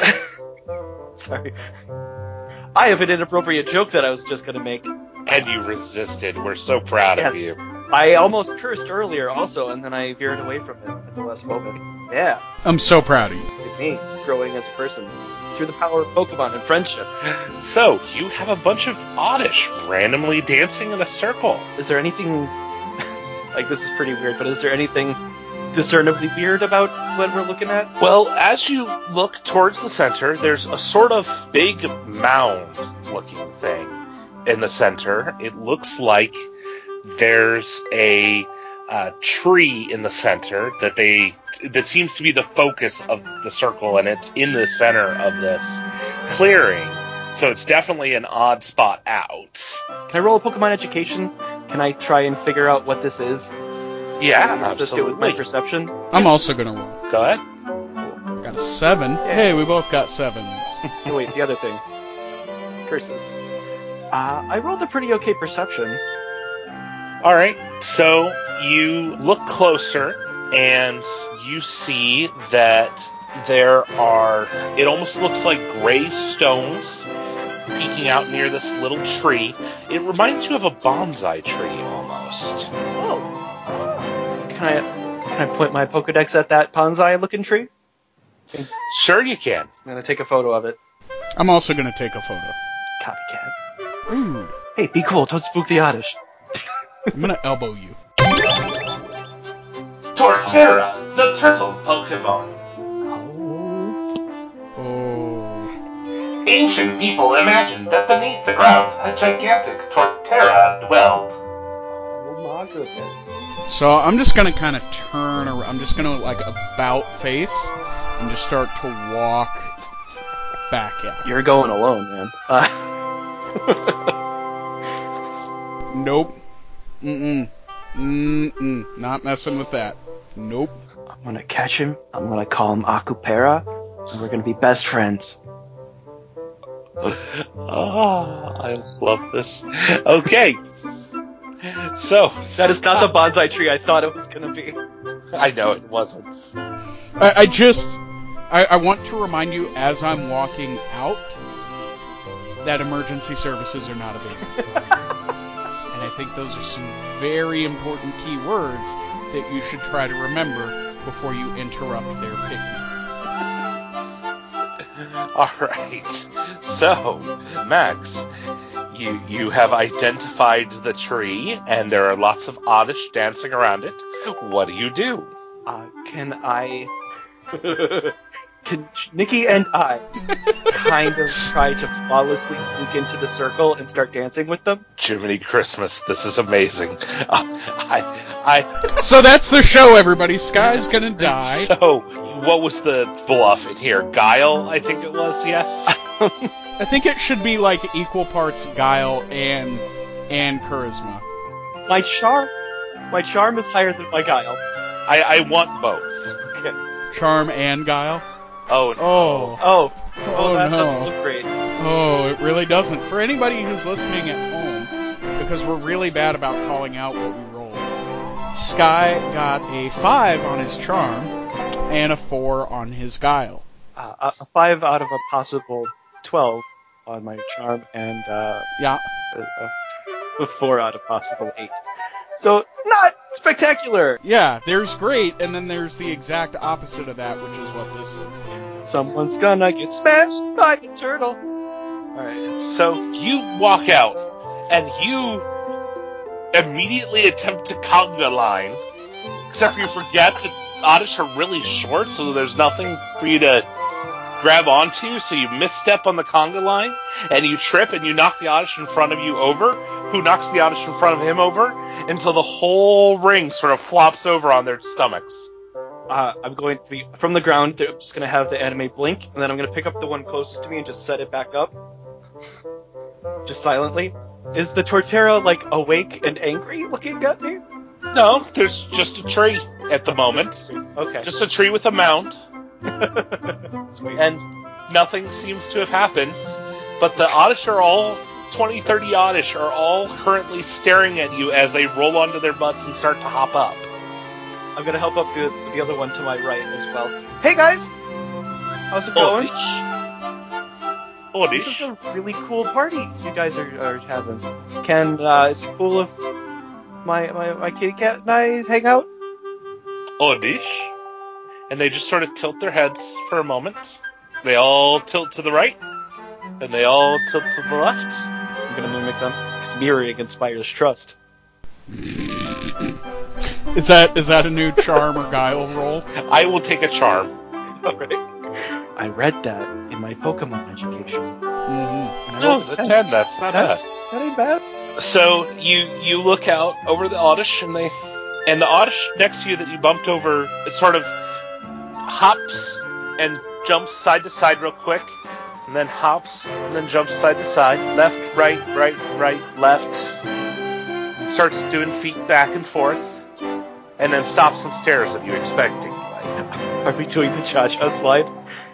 Speaker 3: Sorry. I have an inappropriate joke that I was just gonna make.
Speaker 1: And you resisted. We're so proud
Speaker 3: Yes.
Speaker 1: of you.
Speaker 3: I almost cursed earlier also, and then I veered away from it at the last moment. Yeah,
Speaker 2: I'm so proud of you.
Speaker 3: look at me, growing as a person. Through the power of Pokemon and friendship.
Speaker 1: So, you have a bunch of Oddish randomly dancing in a circle.
Speaker 3: Is there anything... like, this is pretty weird, but is there anything discernibly weird about what we're looking at?
Speaker 1: Well, as you look towards the center, there's a sort of big mound-looking thing in the center. It looks like there's a uh, tree in the center that they that seems to be the focus of the circle, and it's in the center of this clearing. So it's definitely an odd spot out.
Speaker 3: Can I roll a Pokemon education? Can I try and figure out what this is?
Speaker 1: Yeah,
Speaker 3: And assist it with my
Speaker 1: absolutely.
Speaker 3: perception?
Speaker 2: I'm also gonna roll.
Speaker 1: Go ahead.
Speaker 2: Got a seven.
Speaker 3: Yeah.
Speaker 2: Hey, we both got sevens.
Speaker 3: Oh, wait, the other thing. Curses. Uh, I rolled a pretty okay perception.
Speaker 1: All right, so you look closer, and you see that there are, it almost looks like gray stones peeking out near this little tree. It reminds you of a bonsai tree, almost.
Speaker 3: Oh. Can I can I point my Pokedex at that bonsai-looking tree?
Speaker 1: Sure you can.
Speaker 3: I'm gonna take a photo of it.
Speaker 2: I'm also gonna take a photo.
Speaker 3: Copycat.
Speaker 2: Ooh.
Speaker 3: Hey, be cool. Don't spook the Oddish.
Speaker 2: I'm gonna elbow you.
Speaker 1: Torterra, the turtle Pokemon.
Speaker 3: Oh.
Speaker 2: Oh.
Speaker 1: Ancient people imagined that beneath the ground a gigantic Torterra dwelled.
Speaker 3: Oh my goodness.
Speaker 2: So I'm just gonna kind of turn around. I'm just gonna like about face and just start to walk back out.
Speaker 3: You're going alone, man. Uh,
Speaker 2: Nope. Mm-mm. Mm-mm. Not messing with that. Nope.
Speaker 3: I'm gonna catch him. I'm gonna call him Akupera, and we're gonna be best friends.
Speaker 1: Oh, I love this. Okay. So,
Speaker 3: That is not the bonsai tree I thought it was gonna be.
Speaker 1: I know it wasn't.
Speaker 2: I, I just... I, I want to remind you, as I'm walking out, that emergency services are not available. And I think those are some very important key words that you should try to remember before you interrupt their picnic.
Speaker 1: All right. So, Max, you you have identified the tree, and there are lots of Oddish dancing around it. What do you do?
Speaker 3: Uh, can I... Can Nikki and I kind of try to flawlessly sneak into the circle and start dancing with them?
Speaker 1: Jiminy Christmas, this is amazing. Uh, I, I.
Speaker 2: So that's the show, everybody. Sky's gonna die.
Speaker 1: So, what was the bluff in here? Guile, I think it was. Yes.
Speaker 2: I think it should be like equal parts guile and and charisma.
Speaker 3: My charm, my charm is higher than my guile.
Speaker 1: I, I want both.
Speaker 3: Okay.
Speaker 2: charm and guile.
Speaker 1: Oh, no.
Speaker 2: Oh.
Speaker 3: Oh,
Speaker 2: Oh,
Speaker 3: oh, that
Speaker 2: no.
Speaker 3: doesn't look great.
Speaker 2: Oh, it really doesn't. For anybody who's listening at home, because we're really bad about calling out what we roll, Sky got a five on his charm and a four on his guile.
Speaker 3: Uh, a, a five out of a possible twelve on my charm, and uh,
Speaker 2: Yeah.
Speaker 3: a, a four out of possible eight. So, not spectacular!
Speaker 2: Yeah, there's great, and then there's the exact opposite of that, which is what this is.
Speaker 3: Someone's gonna get smashed by a turtle. Alright.
Speaker 1: So you walk out, and you immediately attempt to conga line, except you forget that Oddish are really short, so there's nothing for you to grab onto, so you misstep on the conga line, and you trip, and you knock the Oddish in front of you over, who knocks the Oddish in front of him over, until the whole ring sort of flops over on their stomachs.
Speaker 3: Uh, I'm going to be, from the ground, I'm just going to have the anime blink, and then I'm going to pick up the one closest to me and just set it back up. Just silently. Is the Torterra, like, awake and angry looking at me?
Speaker 1: No, there's just a tree at the moment.
Speaker 3: Okay.
Speaker 1: Just a tree with a mound.
Speaker 3: Sweet.
Speaker 1: And nothing seems to have happened. But the Oddish are all, twenty, thirty Oddish are all currently staring at you as they roll onto their butts and start to hop up.
Speaker 3: I'm going to help up the, the other one to my right as well. Hey guys! How's it going?
Speaker 1: Oddish.
Speaker 3: This is a really cool party you guys are, are having. Can, uh, is it cool if my, my, my kitty cat and I hang out?
Speaker 1: Oddish. And they just sort of tilt their heads for a moment. They all tilt to the right, and they all tilt to the left.
Speaker 3: I'm going to mimic them, because mirroring inspires trust.
Speaker 2: Is that is that a new charm or guile roll?
Speaker 1: I will take a charm.
Speaker 3: Alright. I read that in my Pokemon education.
Speaker 2: Mm-hmm.
Speaker 3: And I
Speaker 1: No,
Speaker 3: rolled a
Speaker 1: the
Speaker 3: ten.
Speaker 1: ten, that's not
Speaker 3: That's,
Speaker 1: bad.
Speaker 3: that ain't bad.
Speaker 1: So you you look out over the Oddish, and they and the Oddish next to you that you bumped over, it sort of hops and jumps side to side real quick, and then hops and then jumps side to side, left, right, right, right, left, and starts doing feet back and forth, and then stops and stares at you, expecting. Like,
Speaker 3: Are we doing the Cha-Cha slide?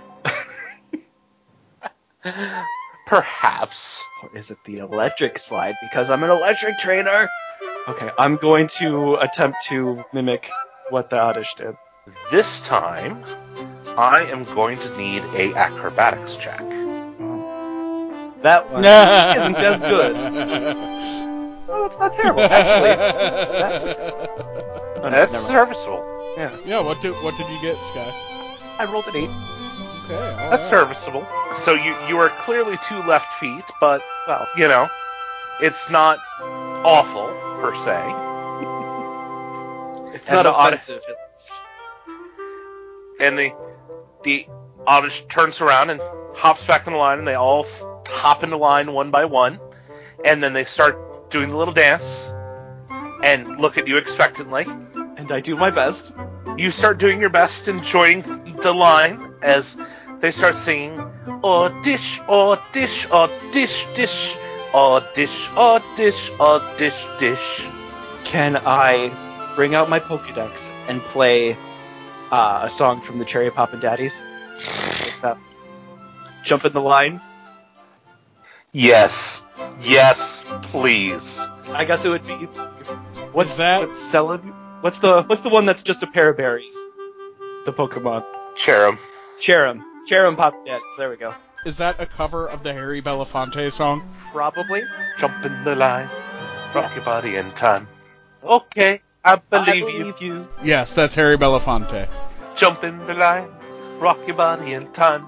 Speaker 1: perhaps.
Speaker 3: Or is it the electric slide? Because I'm an electric trainer! Okay, I'm going to attempt to mimic what the Oddish did.
Speaker 1: This time, I am going to need a acrobatics check.
Speaker 3: That one isn't as good. Oh, it's not terrible, actually. That's, oh, no,
Speaker 1: That's
Speaker 3: never mind.
Speaker 1: serviceable.
Speaker 3: Yeah,
Speaker 2: Yeah, what did what did you get, Sky?
Speaker 3: I rolled an eight.
Speaker 2: Okay, all
Speaker 1: That's
Speaker 2: right.
Speaker 1: serviceable. So you you are clearly two left feet, but
Speaker 3: Well,
Speaker 1: you know, it's not awful per se.
Speaker 3: it's
Speaker 1: And
Speaker 3: not
Speaker 1: the Odd-
Speaker 3: offensive, at least.
Speaker 1: And the the Oddish turns around and hops back in the line, and they all s- hop into line one by one, and then they start doing the little dance and look at you expectantly.
Speaker 3: And I do my best.
Speaker 1: You start doing your best, enjoying the line as they start singing, "Oh dish, oh dish, oh dish, dish, oh dish, oh dish, oh dish, dish."
Speaker 3: Can I bring out my Pokédex and play uh, a song from the Cherry Poppin' Daddies? Like that. Jump in the line.
Speaker 1: Yes, yes, please.
Speaker 3: I guess it would be. What's
Speaker 2: Is that-
Speaker 3: What's Celeb? What's the What's the one that's just a pair of berries? The Pokemon.
Speaker 1: Cherum.
Speaker 3: Cherum. Cherum Poppin' Daddies. There we go.
Speaker 2: Is that a cover of the Harry Belafonte song?
Speaker 3: Probably.
Speaker 1: Jump in the line, rock your body in time. Okay, I believe,
Speaker 3: I
Speaker 1: you.
Speaker 3: believe you.
Speaker 2: Yes, that's Harry Belafonte.
Speaker 1: Jump in the line, rock your body in time.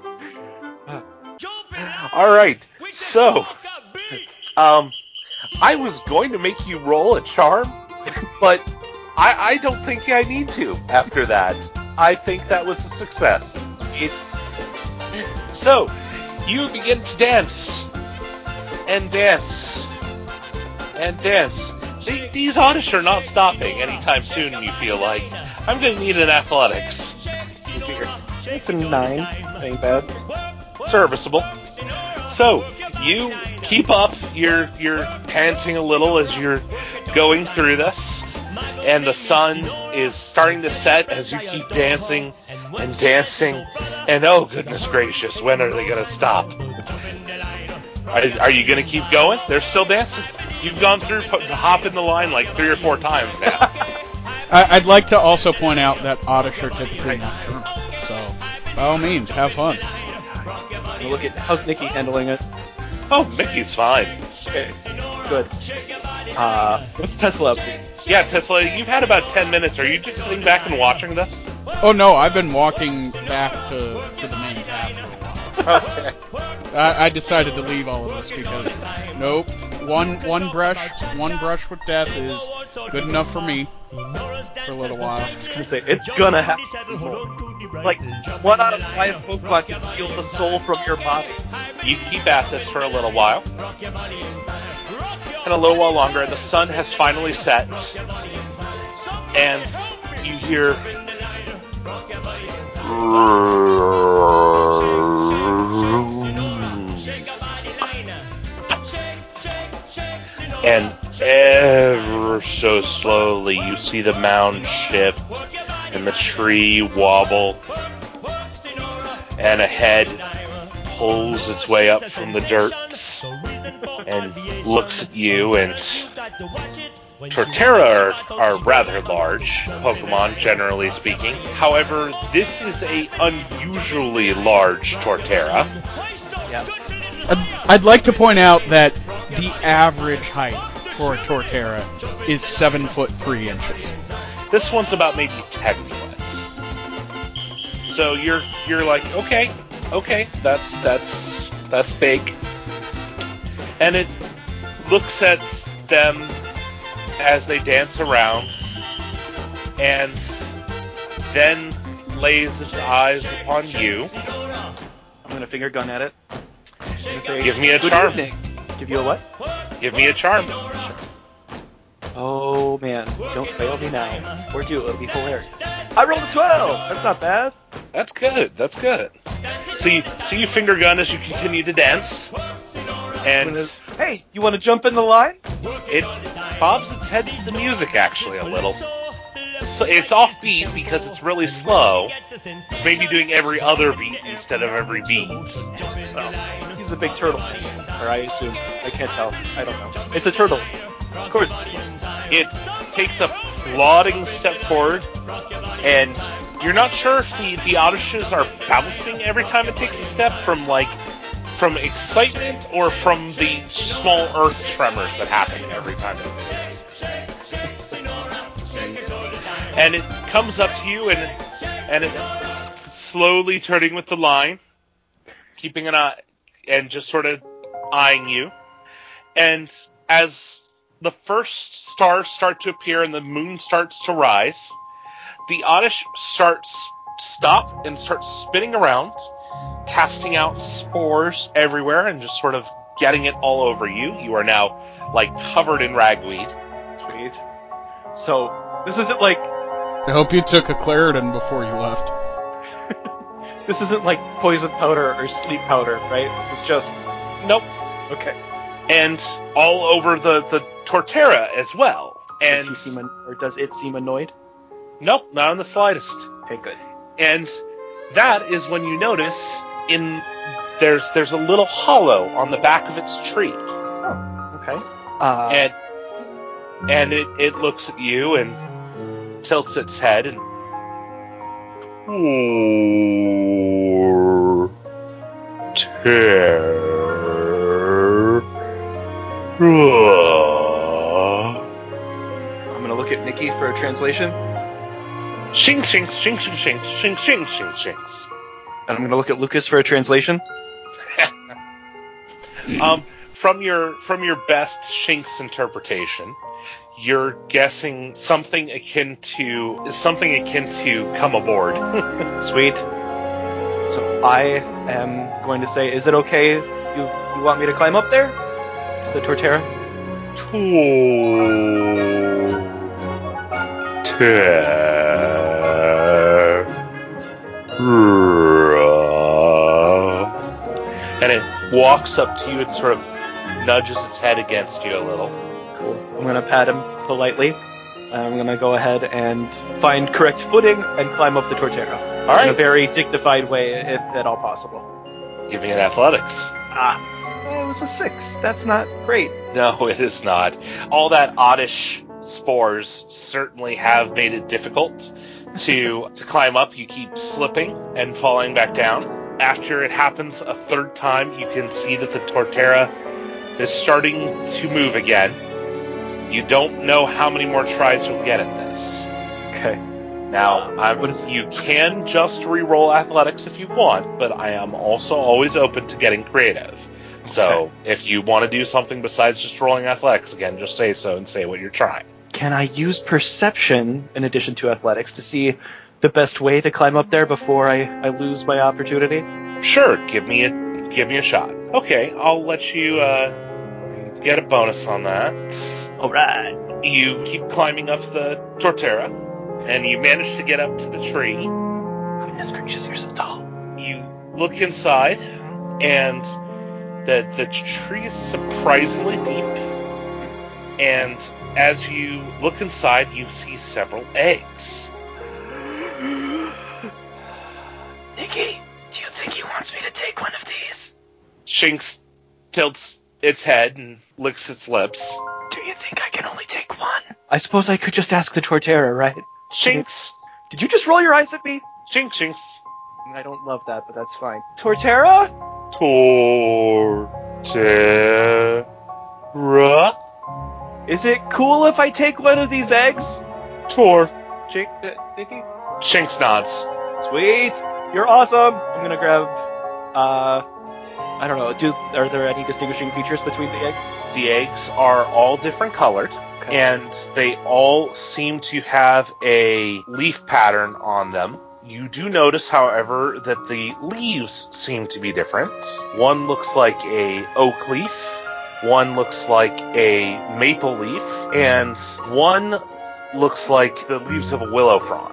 Speaker 1: All right, so um, I was going to make you roll a charm, but I, I don't think I need to after that. I think that was a success. It, so, you begin to dance, and dance, and dance. The- These Oddish are not stopping anytime soon, you feel like. I'm going to need an athletics.
Speaker 3: It's a nine. Ain't bad.
Speaker 1: Serviceable. So, you keep up, you're, you're panting a little as you're going through this, and the sun is starting to set as you keep dancing and dancing, and oh goodness gracious, when are they going to stop? Are, are you going to keep going? They're still dancing. You've gone through hop in the line like three or four times now.
Speaker 2: I, I'd like to also point out that Oddish are typically nocturnal, so by all means, have fun.
Speaker 3: We'll look at how's Nikki handling it.
Speaker 1: Oh, Mickey's fine.
Speaker 3: Okay, good. Uh, what's Tesla up to?
Speaker 1: Yeah, Tesla, you've had about ten minutes. Are you just sitting back and watching this?
Speaker 2: Oh no, I've been walking back to, to the main path for a while.
Speaker 1: Okay.
Speaker 2: I, I decided to leave all of this because, nope, one one brush, one brush with death is good enough for me for a little while.
Speaker 3: I was gonna say, it's gonna happen some more. Like, one out of five Pokemon can steal the soul from your body.
Speaker 1: You keep at this for a little while. And a little while longer, and the sun has finally set. And you hear... And ever so slowly, you see the mound shift, and the tree wobble, and a head pulls its way up from the dirt, and looks at you, and Torterra are, are rather large Pokemon, generally speaking. However, this is a unusually large Torterra.
Speaker 3: Yeah.
Speaker 2: I'd, I'd like to point out that the average height for a Torterra is seven foot three inches.
Speaker 1: This one's about maybe ten foot. So you're you're like, okay, okay, that's that's that's big. And it looks at them as they dance around, and then lays its eyes upon you.
Speaker 3: I'm gonna finger gun at it. I'm gonna say,
Speaker 1: Give me a
Speaker 3: good
Speaker 1: charm.
Speaker 3: evening. Give you a what?
Speaker 1: Give me a charm.
Speaker 3: Oh man, don't fail me now. Or do, it'll be hilarious. I rolled a twelve! That's not bad.
Speaker 1: That's good, that's good. So you, so you finger gun as you continue to dance, and
Speaker 3: Gonna, hey, you wanna jump in the line?
Speaker 1: it bobs its head to the music actually a little. So it's offbeat because it's really slow. It's maybe doing every other beat instead of every beat.
Speaker 3: Well, he's a big turtle. Or I assume. I can't tell. I don't know. It's a turtle. Of course it's slow.
Speaker 1: It takes a plodding step forward, and you're not sure if the, the Oddishes are bouncing every time it takes a step from, like, from excitement or from the small earth tremors that happen every time it moves. And it comes up to you, and and it s- slowly turning with the line, keeping an eye, and just sort of eyeing you. And as the first stars start to appear and the moon starts to rise, the Oddish starts stop and starts spinning around, casting out spores everywhere, and just sort of getting it all over you. You are now like covered in ragweed.
Speaker 3: Sweet. So, this isn't like...
Speaker 2: I hope you took a Claritin before you left.
Speaker 3: This isn't like poison powder or sleep powder, right? This is just...
Speaker 1: Nope.
Speaker 3: Okay.
Speaker 1: And all over the, the Torterra as well. And
Speaker 3: Does he seem... An- or does it seem annoyed?
Speaker 1: Nope, not in the slightest.
Speaker 3: Okay, good.
Speaker 1: And that is when you notice in there's there's a little hollow on the back of its tree.
Speaker 3: Oh, okay. Uh,
Speaker 1: And and it, it looks at you and tilts its head and
Speaker 3: I'm gonna look at Nikki for a translation.
Speaker 1: Shing shing shing shing shing shing shing shing shings.
Speaker 3: And I'm gonna look at Lucas for a translation.
Speaker 1: Um, from your from your best Shinx interpretation, you're guessing something akin to something akin to come aboard.
Speaker 3: Sweet. So I am going to say, is it okay? You you want me to climb up there to the Torterra?
Speaker 1: And it walks up to you and sort of nudges its head against you a little.
Speaker 3: Cool. I'm gonna pat him politely. I'm going to go ahead and find correct footing and climb up the Torterra.
Speaker 1: All right.
Speaker 3: In a very dignified way, if at all possible.
Speaker 1: Give me an athletics.
Speaker 3: Ah, it was a six. That's not great.
Speaker 1: No, it is not. All that oddish spores certainly have made it difficult to to climb up. You keep slipping and falling back down. After it happens a third time, you can see that the Torterra is starting to move again. You don't know how many more tries you'll get at this.
Speaker 3: Okay.
Speaker 1: Now, I'm,
Speaker 3: What is-
Speaker 1: you can just re-roll athletics if you want, but I am also always open to getting creative. So, if you want to do something besides just rolling athletics again, just say so and say what you're trying.
Speaker 3: Can I use perception in addition to athletics to see the best way to climb up there before I, I lose my opportunity?
Speaker 1: Sure, give me a give me a shot. Okay, I'll let you uh, get a bonus on that.
Speaker 3: All right.
Speaker 1: You keep climbing up the Torterra, and you manage to get up to the tree.
Speaker 3: Goodness gracious, you're so tall.
Speaker 1: You look inside, and the the tree is surprisingly deep. And as you look inside, you see several eggs.
Speaker 3: Nikki, do you think he wants me to take one of these?
Speaker 1: Shinx tilts its head and licks its lips.
Speaker 3: Do you think I can only take one? I suppose I could just ask the Torterra, right?
Speaker 1: Shinx,
Speaker 3: Did you just roll your eyes at me?
Speaker 1: Shinx, Shinx.
Speaker 3: I don't love that, but that's fine. Torterra?
Speaker 1: Torterra?
Speaker 3: Is it cool if I take one of these eggs?
Speaker 1: Tor.
Speaker 3: Jake, uh, Nikki?
Speaker 1: Shinx nods.
Speaker 3: Sweet! You're awesome! I'm gonna grab, uh, I don't know, do, are there any distinguishing features between the eggs?
Speaker 1: The eggs are all different colored,
Speaker 3: Okay.
Speaker 1: and they all seem to have a leaf pattern on them. You do notice, however, that the leaves seem to be different. One looks like a oak leaf, one looks like a maple leaf, and one looks like the leaves of a willow frond.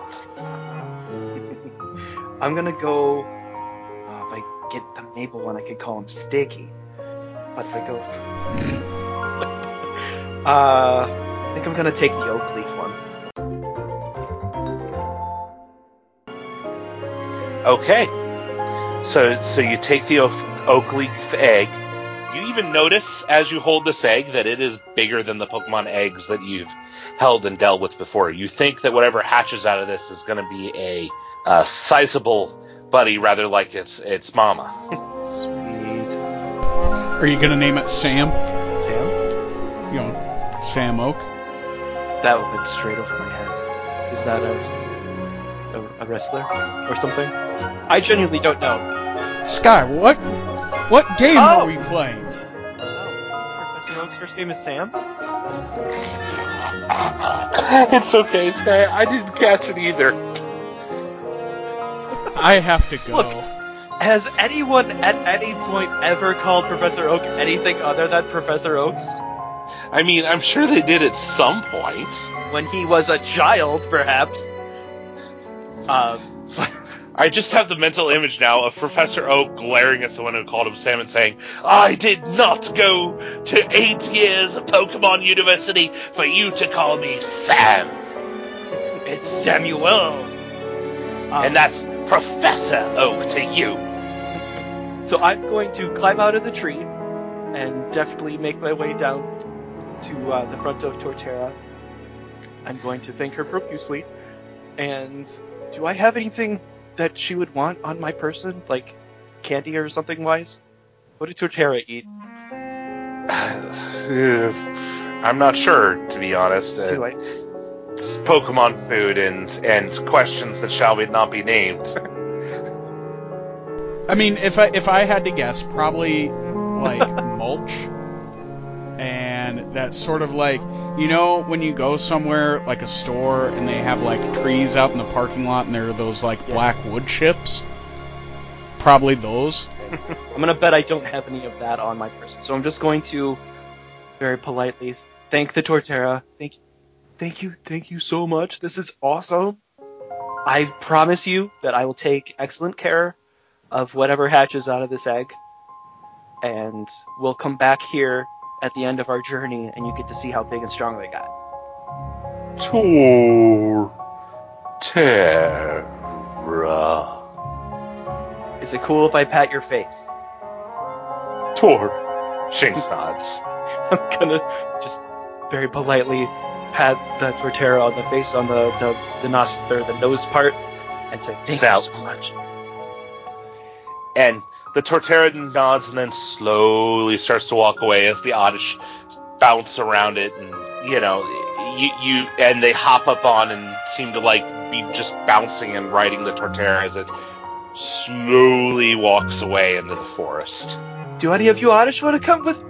Speaker 3: I'm gonna go, uh, if I get the maple one, I could call him Sticky. But if I go, uh, I think I'm gonna take the oak leaf one.
Speaker 1: Okay, so so you take the oak, oak leaf egg. You even notice as you hold this egg that it is bigger than the Pokemon eggs that you've held and dealt with before. You think that whatever hatches out of this is going to be a, a sizable buddy, rather like its its mama.
Speaker 3: Sweet.
Speaker 2: Are you gonna name it Sam?
Speaker 3: Sam?
Speaker 2: You know, Sam Oak?
Speaker 3: That went straight over my head. Is that a, a, a wrestler or something? I genuinely don't know.
Speaker 2: Sky, what what game
Speaker 3: Oh!
Speaker 2: are we playing?
Speaker 3: Oh, Professor Oak's first name is Sam?
Speaker 1: It's okay, Sky. I didn't catch it either.
Speaker 2: I have to go.
Speaker 3: Look. Has anyone at any point ever called Professor Oak anything other than Professor Oak?
Speaker 1: I mean, I'm sure they did at some point.
Speaker 3: When he was a child, perhaps. Um,
Speaker 1: I just have the mental image now of Professor Oak glaring at someone who called him Sam and saying, "I did not go to eight years of Pokemon University for you to call me Sam."
Speaker 3: it's Samuel. Um,
Speaker 1: And that's Professor Oak to you.
Speaker 3: So I'm going to climb out of the tree and deftly make my way down to uh, the front of Torterra. I'm going to thank her profusely. And do I have anything that she would want on my person, like candy or something wise? What did Torterra eat?
Speaker 1: I'm not sure, to be honest. Uh,
Speaker 3: Do I?
Speaker 1: It's Pokemon food and, and questions that shall be not be named.
Speaker 2: I mean, if I if I had to guess, probably like mulch, and that's sort of like, you know, when you go somewhere like a store and they have like trees out in the parking lot and there are those like
Speaker 3: Yes.
Speaker 2: black wood chips. Probably those.
Speaker 3: I'm gonna bet I don't have any of that on my person, so I'm just going to very politely thank the Torterra. Thank you, thank you, thank you so much. This is awesome. I promise you that I will take excellent care of whatever hatches out of this egg, and we'll come back here at the end of our journey, and you get to see how big and strong they got.
Speaker 1: Torterra.
Speaker 3: Is it cool if I pat your face?
Speaker 1: Tor. Shanks nods.
Speaker 3: I'm gonna just very politely pat the Torterra on the face, on the the, the, nos- or the nose part, and say, thank
Speaker 1: Snout.
Speaker 3: you so much.
Speaker 1: And the Torterra nods and then slowly starts to walk away as the Oddish bounce around it, and you know, you, you and they hop up on and seem to like be just bouncing and riding the Torterra as it slowly walks away into the forest.
Speaker 3: Do any of you Oddish want to come with?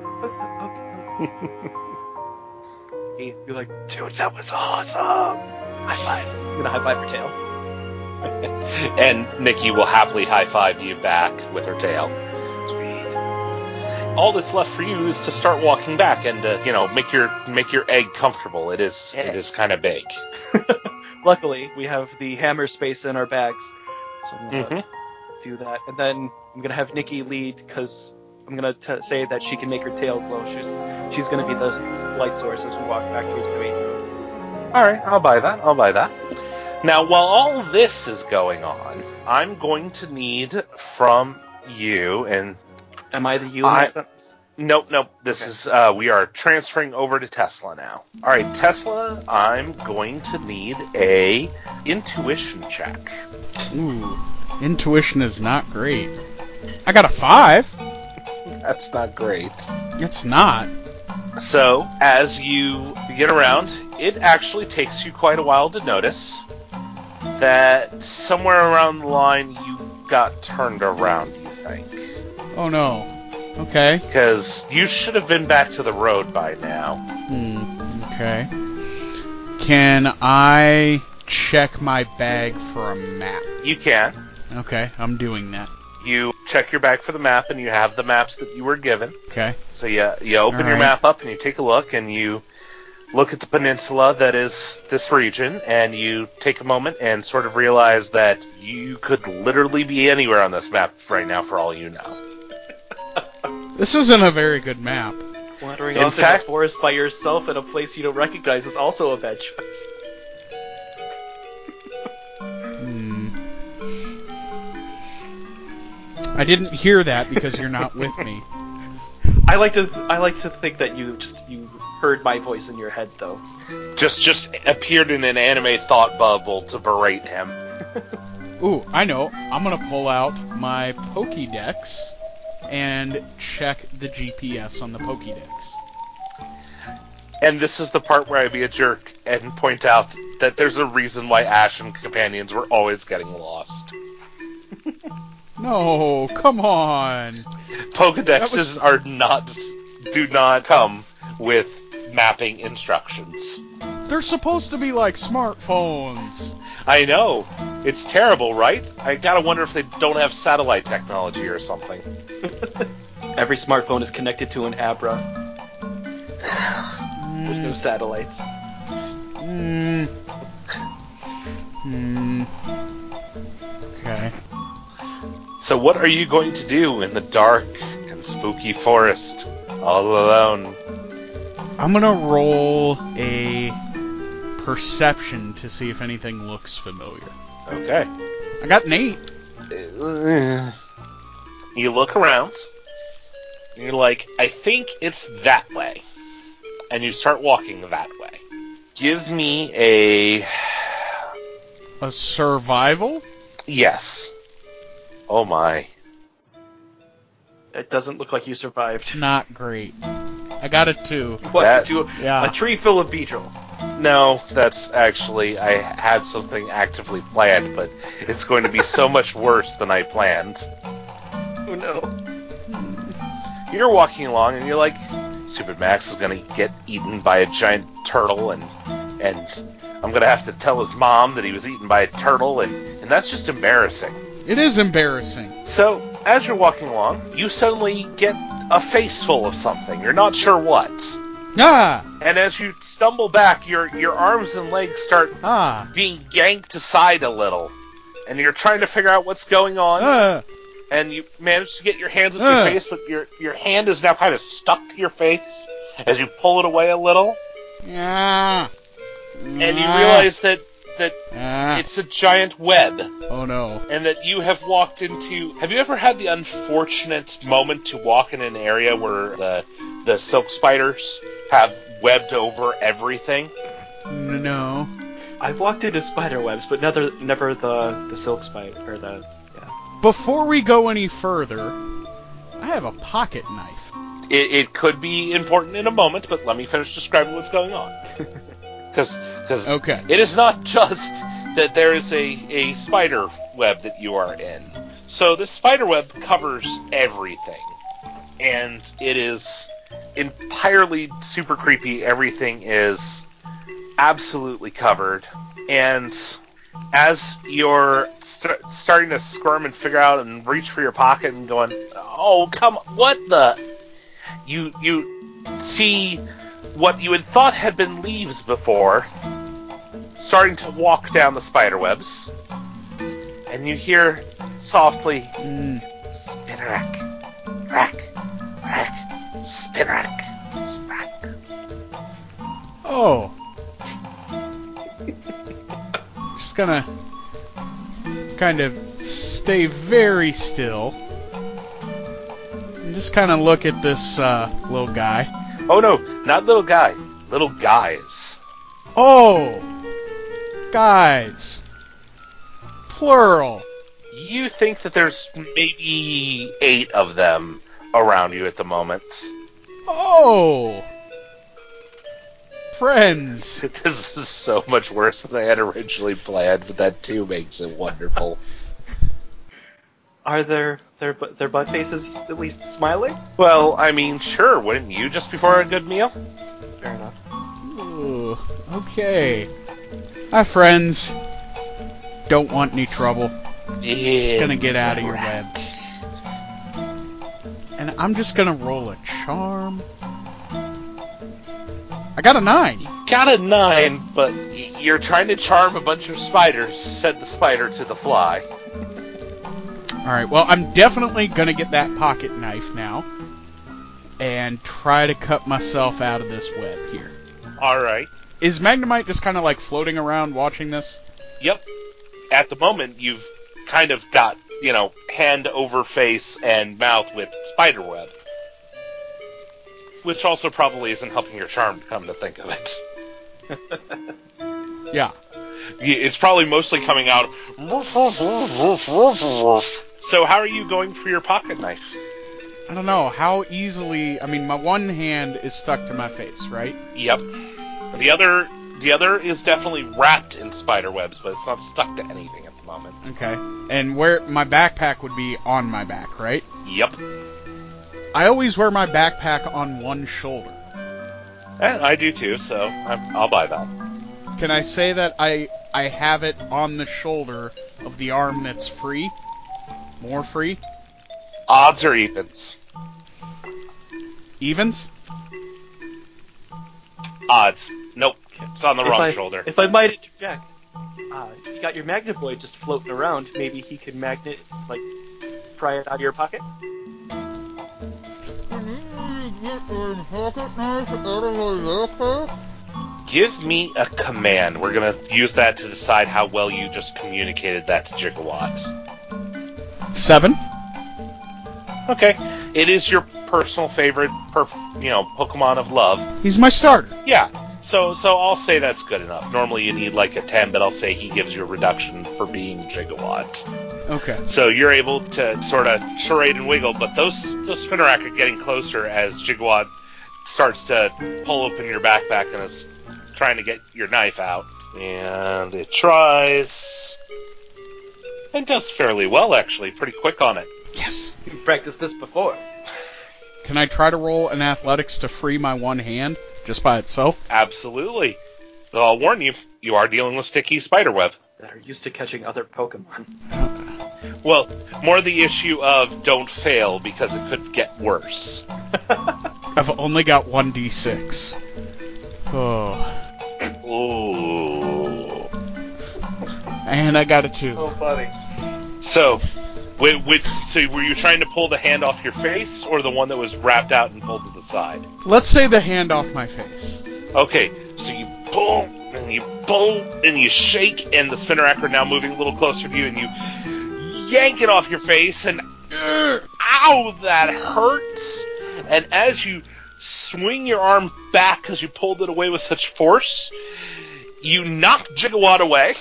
Speaker 3: You're like, dude, that was awesome. High five. I'm gonna high five her tail.
Speaker 1: And Nikki will happily high five you back with her tail.
Speaker 3: Sweet.
Speaker 1: All that's left for you is to start walking back and uh, you know, make your make your egg comfortable. It is
Speaker 3: Yeah.
Speaker 1: it is kind of big.
Speaker 3: Luckily, we have the hammer space in our bags, so I'm gonna
Speaker 1: Mhm.
Speaker 3: do that, and then I'm gonna have Nikki lead because I'm gonna t- say that she can make her tail glow. She's she's gonna be the light source as we walk back towards the meat.
Speaker 1: All right, I'll buy that. I'll buy that. Now, while all of this is going on, I'm going to need from you and
Speaker 3: Am I the you in
Speaker 1: I-
Speaker 3: that sentence?
Speaker 1: nope, nope. This
Speaker 3: Okay.
Speaker 1: is uh, we are transferring over to Tesla now. All right, Tesla. I'm going to need a intuition check.
Speaker 2: Ooh, intuition is not great. I got a five.
Speaker 1: That's not great.
Speaker 2: It's not.
Speaker 1: So, as you get around, it actually takes you quite a while to notice that somewhere around the line you got turned around, you think.
Speaker 2: Oh no. Okay.
Speaker 1: Because you should have been back to the road by now.
Speaker 2: Hmm. Okay. Can I check my bag for a map?
Speaker 1: You can.
Speaker 2: Okay, I'm doing that.
Speaker 1: You check your bag for the map, and you have the maps that you were given.
Speaker 2: Okay.
Speaker 1: So you, you open
Speaker 2: All
Speaker 1: your
Speaker 2: right.
Speaker 1: map up, and you take a look, and you look at the peninsula that is this region, and you take a moment and sort of realize that you could literally be anywhere on this map right now for all you know.
Speaker 2: This isn't a very good map.
Speaker 3: Wandering
Speaker 1: In
Speaker 3: off
Speaker 1: fact-
Speaker 3: in the forest by yourself in a place you don't recognize is also a bad choice.
Speaker 2: Hmm. I didn't hear that because you're not with me.
Speaker 3: I like to I like to think that you just you heard my voice in your head though.
Speaker 1: Just just appeared in an anime thought bubble to berate him.
Speaker 2: Ooh, I know. I'm gonna pull out my Pokédex and check the G P S on the Pokédex.
Speaker 1: And this is the part where I be a jerk and point out that there's a reason why Ash and companions were always getting lost.
Speaker 2: No, come on.
Speaker 1: Pokedexes
Speaker 2: was-
Speaker 1: are not do not come with mapping instructions.
Speaker 2: They're supposed to be like smartphones.
Speaker 1: I know. It's terrible, right? I gotta wonder if they don't have satellite technology or something.
Speaker 3: Every smartphone is connected to an Abra. There's no satellites.
Speaker 2: Hmm. Hmm. Okay.
Speaker 1: So what are you going to do in the dark and spooky forest, all alone?
Speaker 2: I'm gonna roll a perception to see if anything looks familiar.
Speaker 1: Okay.
Speaker 2: I got an eight.
Speaker 1: You look around, and you're like, I think it's that way. And you start walking that way. Give me a...
Speaker 2: A survival?
Speaker 1: Yes. Oh my.
Speaker 3: It doesn't look like you survived.
Speaker 2: Not great. I got a two.
Speaker 3: What?
Speaker 1: That-
Speaker 3: to
Speaker 2: yeah.
Speaker 3: a tree full of beetle.
Speaker 1: No, that's actually, I had something actively planned, but it's going to be so much worse than I planned.
Speaker 3: Oh no.
Speaker 1: You're walking along and you're like, stupid Max is going to get eaten by a giant turtle, and and I'm going to have to tell his mom that he was eaten by a turtle, and, and that's just embarrassing.
Speaker 2: It is embarrassing.
Speaker 1: So, as you're walking along, you suddenly get a face full of something. You're not sure what.
Speaker 2: Ah!
Speaker 1: And as you stumble back, your your arms and legs start
Speaker 2: Ah!
Speaker 1: being yanked aside a little. And you're trying to figure out what's going on.
Speaker 2: Ah!
Speaker 1: And you manage to get your hands up to
Speaker 2: Uh.
Speaker 1: your face, but your, your hand is now kind of stuck to your face as you pull it away a little.
Speaker 2: Yeah!
Speaker 1: and you realize that that
Speaker 2: Ah.
Speaker 1: it's a giant web.
Speaker 2: Oh no.
Speaker 1: And that you have walked into... Have you ever had the unfortunate moment to walk in an area where the the silk spiders have webbed over everything?
Speaker 2: No.
Speaker 3: I've walked into spider webs, but never never the, the silk spider, or the, yeah.
Speaker 2: Before we go any further, I have a pocket knife.
Speaker 1: It, it could be important in a moment, but let me finish describing what's going on. Because
Speaker 2: Okay.
Speaker 1: it is not just that there is a, a spider web that you are in. So this spider web covers everything. And it is entirely super creepy. Everything is absolutely covered. And as you're st- starting to squirm and figure out and reach for your pocket and going, oh, come on, what the... You, you see what you had thought had been leaves before starting to walk down the spider webs, and you hear softly,
Speaker 2: Mm.
Speaker 1: spin rack, rack, rack, spin rack, sprack.
Speaker 2: Oh. Just gonna kind of stay very still and just kind of look at this uh, little guy.
Speaker 1: Oh no, not little guy, little guys.
Speaker 2: Oh, guys, plural.
Speaker 1: You think that there's maybe eight of them around you at the moment.
Speaker 2: Oh, friends.
Speaker 1: This is so much worse than I had originally planned, but that too makes it wonderful.
Speaker 3: Are their their bu- their butt faces at least smiling?
Speaker 1: Well, I mean, sure, wouldn't you just before a good meal?
Speaker 3: Fair enough.
Speaker 2: Ooh, okay. Hi, friends. Don't want any trouble. Just gonna get out of your web. And I'm just gonna roll a charm. I got a nine.
Speaker 1: Got a nine, but y- you're trying to charm a bunch of spiders, said the spider to the fly.
Speaker 2: Alright, well, I'm definitely gonna get that pocket knife now and try to cut myself out of this web here.
Speaker 1: Alright.
Speaker 2: Is Magnemite just kind of like floating around watching this?
Speaker 1: Yep. At the moment, you've kind of got, you know, hand over face and mouth with spider web. Which also probably isn't helping your charm, come to think of it.
Speaker 2: Yeah.
Speaker 1: It's probably mostly coming out. So how are you going for your pocket knife?
Speaker 2: I don't know, how easily... I mean, my one hand is stuck to my face, right?
Speaker 1: Yep. The other the other is definitely wrapped in spider webs, but it's not stuck to anything at the moment.
Speaker 2: Okay. And where my backpack would be on my back, right?
Speaker 1: Yep.
Speaker 2: I always wear my backpack on one shoulder.
Speaker 1: And I do too, so I'm, I'll buy that.
Speaker 2: Can I say that I I have it on the shoulder of the arm that's free? More free?
Speaker 1: Odds or evens?
Speaker 2: Evens?
Speaker 1: Odds. Nope. It's on the
Speaker 3: If
Speaker 1: wrong
Speaker 3: I,
Speaker 1: shoulder.
Speaker 3: If I might interject, uh, you got your magnet boy just floating around. Maybe he can magnet, like, pry it out of your pocket.
Speaker 1: Give me a command. We're going to use that to decide how well you just communicated that to Gigawatts.
Speaker 2: Seven.
Speaker 1: Okay. It is your personal favorite, perf- you know, Pokemon of love.
Speaker 2: He's my starter.
Speaker 1: Yeah. So so I'll say that's good enough. Normally you need like a ten, but I'll say he gives you a reduction for being Gigawatt.
Speaker 2: Okay.
Speaker 1: So you're able to sort of charade and wiggle, but those those Spinarak are getting closer as Gigawatt starts to pull open your backpack and is trying to get your knife out. And it tries... and does fairly well, actually. Pretty quick on it.
Speaker 2: Yes.
Speaker 3: You've practiced this before.
Speaker 2: Can I try to roll an athletics to free my one hand just by itself?
Speaker 1: Absolutely. Though I'll warn you, you are dealing with sticky spiderweb.
Speaker 3: That are used to catching other Pokemon.
Speaker 1: Well, more the issue of don't fail because it could get worse.
Speaker 2: I've only got one d six. Oh.
Speaker 1: Ooh.
Speaker 2: And I got a two.
Speaker 3: Oh, buddy.
Speaker 1: So, wait, wait, so were you trying to pull the hand off your face, or the one that was wrapped out and pulled to the side?
Speaker 2: Let's say the hand off my face.
Speaker 1: Okay, so you pull and you pull and you shake, and the spinner rack are now moving a little closer to you, and you yank it off your face, and uh, ow, that hurts. And as you swing your arm back because you pulled it away with such force, you knock Gigawatt away.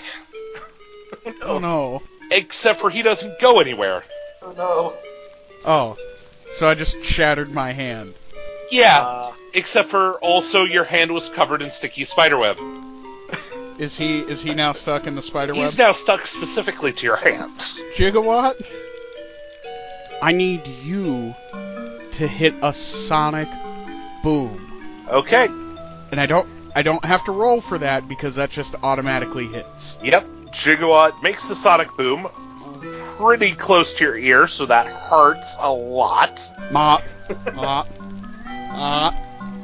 Speaker 2: Oh no.
Speaker 1: Except for he doesn't go anywhere.
Speaker 3: Oh no.
Speaker 2: Oh, so I just shattered my hand.
Speaker 1: Yeah,
Speaker 3: Uh,
Speaker 1: except for also your hand was covered in sticky spiderweb.
Speaker 2: Is he is he now stuck in the spider web?
Speaker 1: He's now stuck specifically to your hand.
Speaker 2: Gigawatt? I need you to hit a sonic boom.
Speaker 1: Okay.
Speaker 2: And I don't I don't have to roll for that because that just automatically hits.
Speaker 1: Yep. Gigawatt makes the sonic boom pretty close to your ear, so that hurts a lot.
Speaker 2: Mop. Mop. Uh.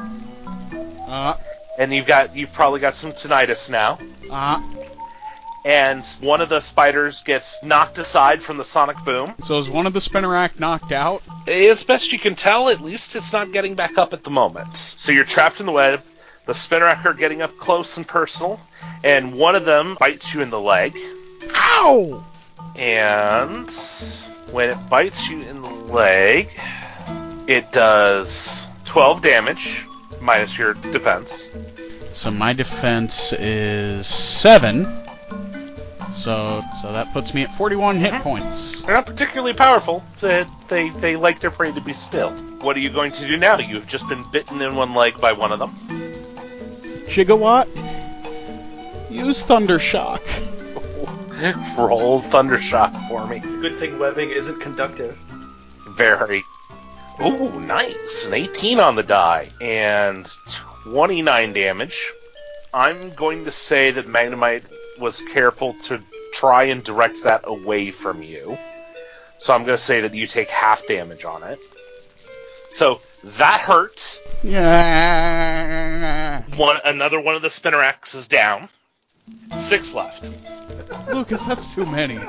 Speaker 2: Uh.
Speaker 1: And you've got you've probably got some tinnitus now.
Speaker 2: Uh.
Speaker 1: And one of the spiders gets knocked aside from the sonic boom.
Speaker 2: So is one of the spinnerack knocked out?
Speaker 1: As best you can tell, at least it's not getting back up at the moment. So you're trapped in the web. The spinnerack are getting up close and personal, and one of them bites you in the leg.
Speaker 2: Ow!
Speaker 1: And when it bites you in the leg, it does twelve damage, minus your defense.
Speaker 2: So my defense is seven. So so that puts me at forty-one hit points.
Speaker 1: They're not particularly powerful. They, they, they like their prey to be still. What are you going to do now? You've just been bitten in one leg by one of them.
Speaker 2: Gigawatt, use Thunder Shock.
Speaker 1: Roll Thundershock for me.
Speaker 3: good thing webbing isn't conductive.
Speaker 1: Very. Ooh, nice. An eighteen on the die. And twenty-nine damage. I'm going to say that Magnemite was careful to try and direct that away from you. So I'm going to say that you take half damage on it. So that hurts.
Speaker 2: Yeah.
Speaker 1: One, another one of the spinneracks is down. Six left.
Speaker 2: Lucas, that's too many.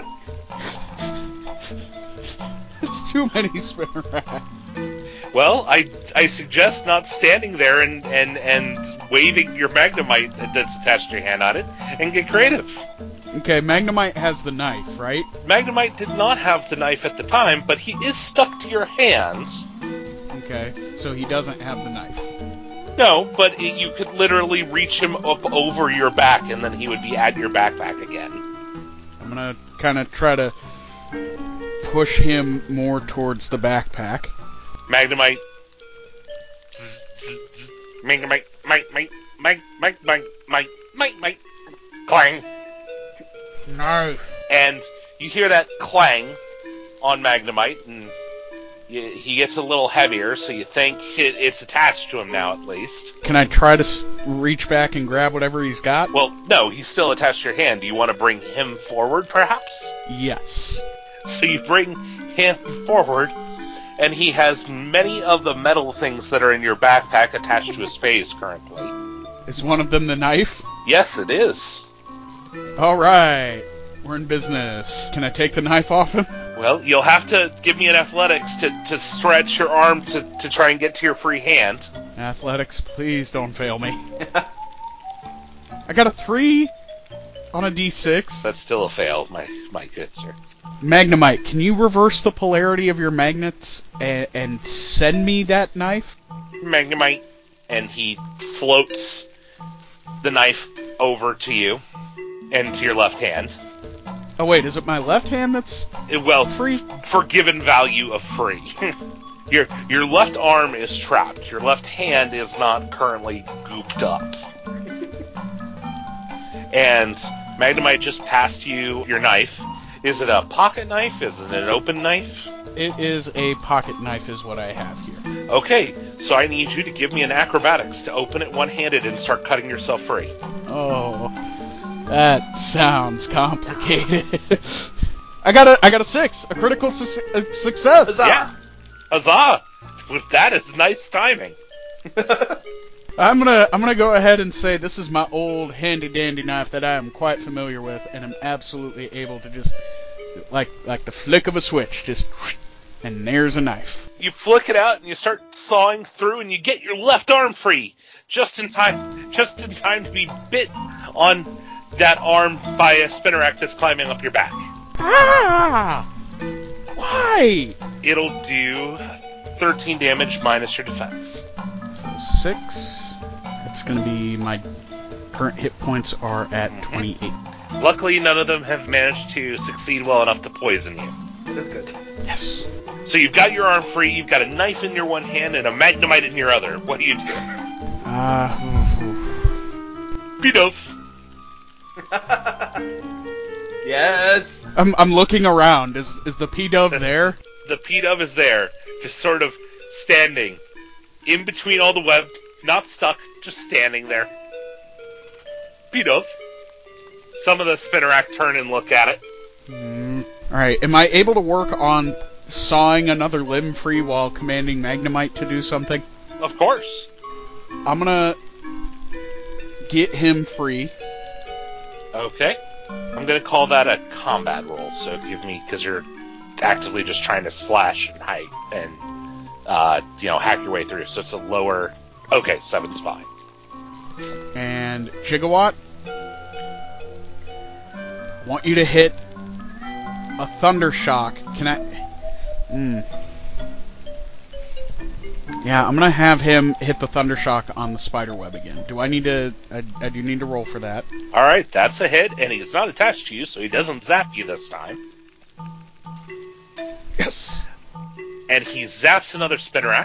Speaker 2: It's too many spinneracks.
Speaker 1: Well, I, I suggest not standing there and, and, and waving your Magnemite that's attached to your hand on it, and get creative.
Speaker 2: Okay, Magnemite has the knife, right?
Speaker 1: Magnemite did not have the knife at the time, but he is stuck to your hand.
Speaker 2: Okay, so he doesn't have the knife.
Speaker 1: No, but it, you could literally reach him up over your back, and then he would be at your backpack again.
Speaker 2: I'm gonna kind of try to push him more towards the backpack.
Speaker 1: Magnemite. Zzz, zzz, zzz. Magnemite. Mite, mite, mite, mite, mite, mite, mite, mite. Clang.
Speaker 2: No.
Speaker 1: And you hear that clang on Magnemite, and you, he gets a little heavier, so you think it, it's attached to him now, at least.
Speaker 2: Can I try to s- reach back and grab whatever he's got?
Speaker 1: Well, no, he's still attached to your hand. Do you want to bring him forward, perhaps?
Speaker 2: Yes.
Speaker 1: So you bring him forward, and he has many of the metal things that are in your backpack attached to his face currently.
Speaker 2: Is one of them the knife?
Speaker 1: Yes, it is.
Speaker 2: Alright. We're in business. Can I take the knife off him?
Speaker 1: Well, you'll have to give me an athletics to, to stretch your arm to, to try and get to your free hand.
Speaker 2: Athletics, please don't fail me. I got a three on a d six.
Speaker 1: That's still a fail, my, my good sir.
Speaker 2: Magnemite, can you reverse the polarity of your magnets and, and send me that knife?
Speaker 1: Magnemite, and he floats the knife over to you and to your left hand.
Speaker 2: Oh wait, is it my left hand that's
Speaker 1: It, well,
Speaker 2: free?
Speaker 1: for given value of free. your your left arm is trapped. Your left hand is not currently gooped up. And Magnemite just passed you your knife. Is it a pocket knife? Is it an open knife?
Speaker 2: It is a pocket knife is what I have here.
Speaker 1: Okay, so I need you to give me an acrobatics to open it one-handed and start cutting yourself free.
Speaker 2: Oh, that sounds complicated. I got a I got a six, a critical su- a success.
Speaker 3: Huzzah.
Speaker 1: Yeah. Huzzah! That is nice timing.
Speaker 2: I'm gonna I'm gonna go ahead and say this is my old handy dandy knife that I am quite familiar with, and I'm absolutely able to just like like the flick of a switch, just and there's a knife.
Speaker 1: You flick it out and you start sawing through, and you get your left arm free just in time, just in time to be bit on that arm by a Spinnerack that's climbing up your back.
Speaker 2: Ah! Why?
Speaker 1: It'll do thirteen damage minus your defense.
Speaker 2: So six. That's going to be my current hit points are at
Speaker 1: Mhm.
Speaker 2: twenty-eight.
Speaker 1: Luckily, none of them have managed to succeed well enough to poison you.
Speaker 3: That's good.
Speaker 2: Yes.
Speaker 1: So you've got your arm free, you've got a knife in your one hand and a Magnemite in your other. What do you do?
Speaker 2: Uh,
Speaker 1: Pidove.
Speaker 3: Yes.
Speaker 2: I'm I'm looking around. Is is the P-Dove there?
Speaker 1: The Pidove is there, just sort of standing in between all the web, not stuck, just standing there. Pidove. Some of the Spinnerack turn and look at it.
Speaker 2: Mm, Alright, am I able to work on sawing another limb free while commanding Magnemite to do something?
Speaker 1: Of course.
Speaker 2: I'm gonna get him free.
Speaker 1: Okay. I'm going to call that a combat roll, so give me, because you're actively just trying to slash and hide and, uh, you know, hack your way through. So it's a lower. Okay, seven's fine.
Speaker 2: And Gigawatt, want you to hit a Thunder Shock. Can I? Hmm. Yeah, I'm gonna have him hit the Thunder Shock on the spider web again. Do I need to? I, I do need to roll for that.
Speaker 1: All right, that's a hit, and he's not attached to you, so he doesn't zap you this time.
Speaker 2: Yes.
Speaker 1: And he zaps another Spinnerack.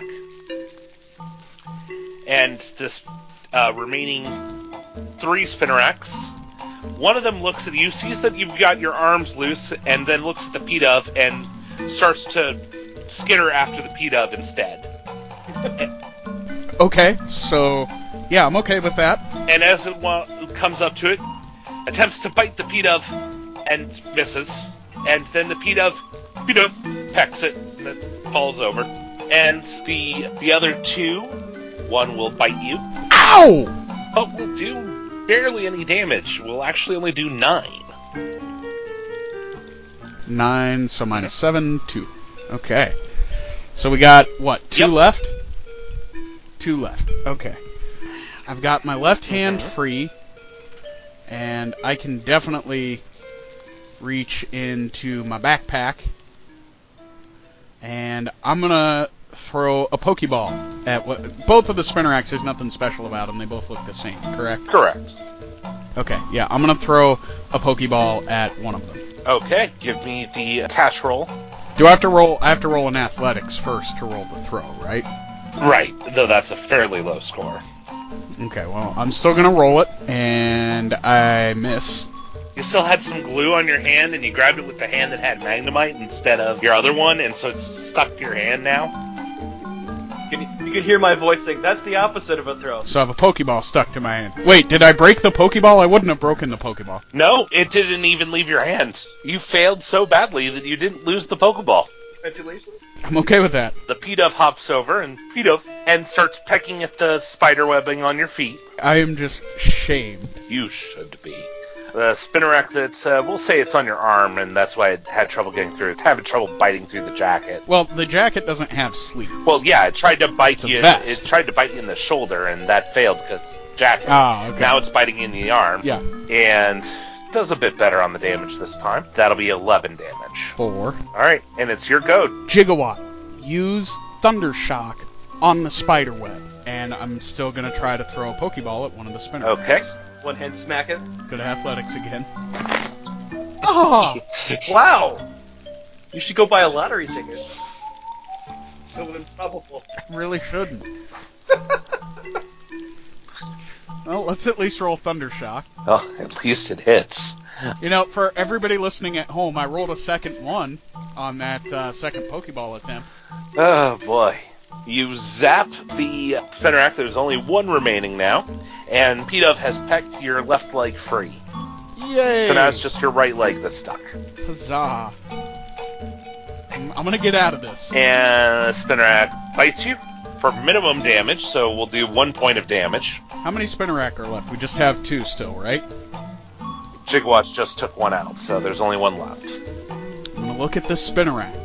Speaker 1: And this uh, remaining three Spinneracks, one of them looks at you, sees that you've got your arms loose, and then looks at the P-Dove and starts to skitter after the P-Dove instead.
Speaker 2: Okay, so yeah, I'm okay with that.
Speaker 1: And as it wa- comes up to it, attempts to bite the P-Dove and misses. And then the P-Dove, P-Dove pecks it and it falls over. And the the other two, one will bite you,
Speaker 2: Ow!
Speaker 1: but will do barely any damage. Will actually only do nine.
Speaker 2: Nine, so minus seven, two. Okay. So we got, what, two
Speaker 1: Yep.
Speaker 2: left? Two left. Okay. I've got my left hand
Speaker 1: Mhm.
Speaker 2: free, and I can definitely reach into my backpack, and I'm gonna throw a Pokeball at what, both of the Spinneracks. There's nothing special about them. They both look the same, correct?
Speaker 1: Correct.
Speaker 2: Okay, yeah, I'm gonna throw a Pokeball at one of them.
Speaker 1: Okay, give me the catch roll.
Speaker 2: Do I have to roll? I have to roll an athletics first to roll the throw, right?
Speaker 1: Right, though that's a fairly low score.
Speaker 2: Okay, well, I'm still gonna roll it, and I miss.
Speaker 1: You still had some glue on your hand, and you grabbed it with the hand that had Magnemite instead of your other one, and so it's stuck to your hand now.
Speaker 3: You can, you can hear my voice saying, that's the opposite of a throw.
Speaker 2: So I have a Pokeball stuck to my hand. Wait, did I break the Pokeball? I wouldn't have broken the Pokeball.
Speaker 1: No, it didn't even leave your hand. You failed so badly that you didn't lose the Pokeball.
Speaker 3: Congratulations.
Speaker 2: I'm okay with that.
Speaker 1: The P-Dove hops over and P-Dove and starts pecking at the spider webbing on your feet.
Speaker 2: I am just shamed.
Speaker 1: You should be. The Spinnerack that's, uh, we'll say it's on your arm, and that's why it had trouble getting through. It's having trouble biting through the jacket.
Speaker 2: Well, the jacket doesn't have sleeves.
Speaker 1: Well, yeah, it tried to bite
Speaker 2: It's a
Speaker 1: you.
Speaker 2: vest.
Speaker 1: It tried to bite you in the shoulder, and that failed because jacket.
Speaker 2: Ah, okay.
Speaker 1: Now it's biting you in the arm.
Speaker 2: Yeah.
Speaker 1: And does a bit better on the damage this time. That'll be eleven damage.
Speaker 2: Four.
Speaker 1: All right, and it's your go.
Speaker 2: Gigawatt. Use Thunder Shock on the spider web. And I'm still gonna try to throw a Pokeball at one of the Spinneracks.
Speaker 1: Okay.
Speaker 3: One hand smack it.
Speaker 2: Go to athletics again. Oh!
Speaker 3: Wow! You should go buy a lottery ticket. So improbable.
Speaker 2: I really shouldn't. Well, let's at least roll Thunder Shock.
Speaker 1: Well, at least it hits.
Speaker 2: You know, for everybody listening at home, I rolled a second one on that uh, second Pokeball attempt.
Speaker 1: Oh, boy. You zap the Spinnerack. There's only one remaining now. And P-Dove has pecked your left leg free.
Speaker 2: Yay!
Speaker 1: So now it's just your right leg that's stuck.
Speaker 2: Huzzah. I'm, I'm gonna get out of this.
Speaker 1: And Spinnerack bites you for minimum damage, so we'll do one point of damage.
Speaker 2: How many Spinnerack are left? We just have two still, right?
Speaker 1: Jigwatch just took one out, so there's only one left.
Speaker 2: I'm gonna look at this Spinnerack.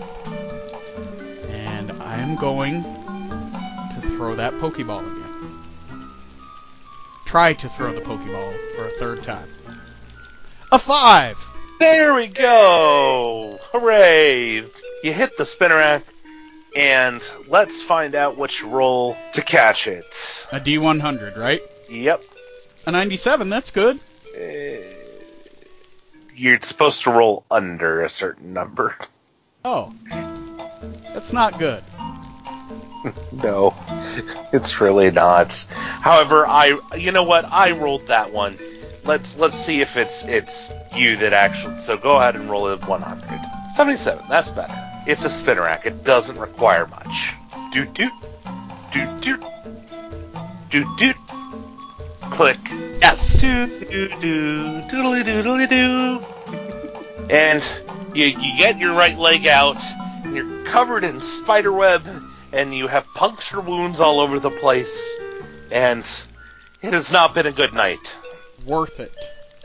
Speaker 2: And I am going to throw that Pokeball again. try to throw the Pokeball for a third time. A five!
Speaker 1: There we go! Hooray! You hit the Spinarak, and let's find out what you roll to catch it.
Speaker 2: A D one hundred, right?
Speaker 1: Yep.
Speaker 2: A ninety-seven, that's good.
Speaker 1: Uh, you're supposed to roll under a certain number.
Speaker 2: Oh. That's not good.
Speaker 1: No, it's really not. However, I, you know what? I rolled that one. Let's let's see if it's it's you that actually. So go ahead and roll a one hundred. seventy-seven. That's better. It's a Spinarak. It doesn't require much. Doot doot doot doot doot doot. Click.
Speaker 2: Yes.
Speaker 1: Doot doot doot doodly doodly doo. And you you get your right leg out. And you're covered in spider web. And you have puncture wounds all over the place, and it has not been a good night.
Speaker 2: Worth it.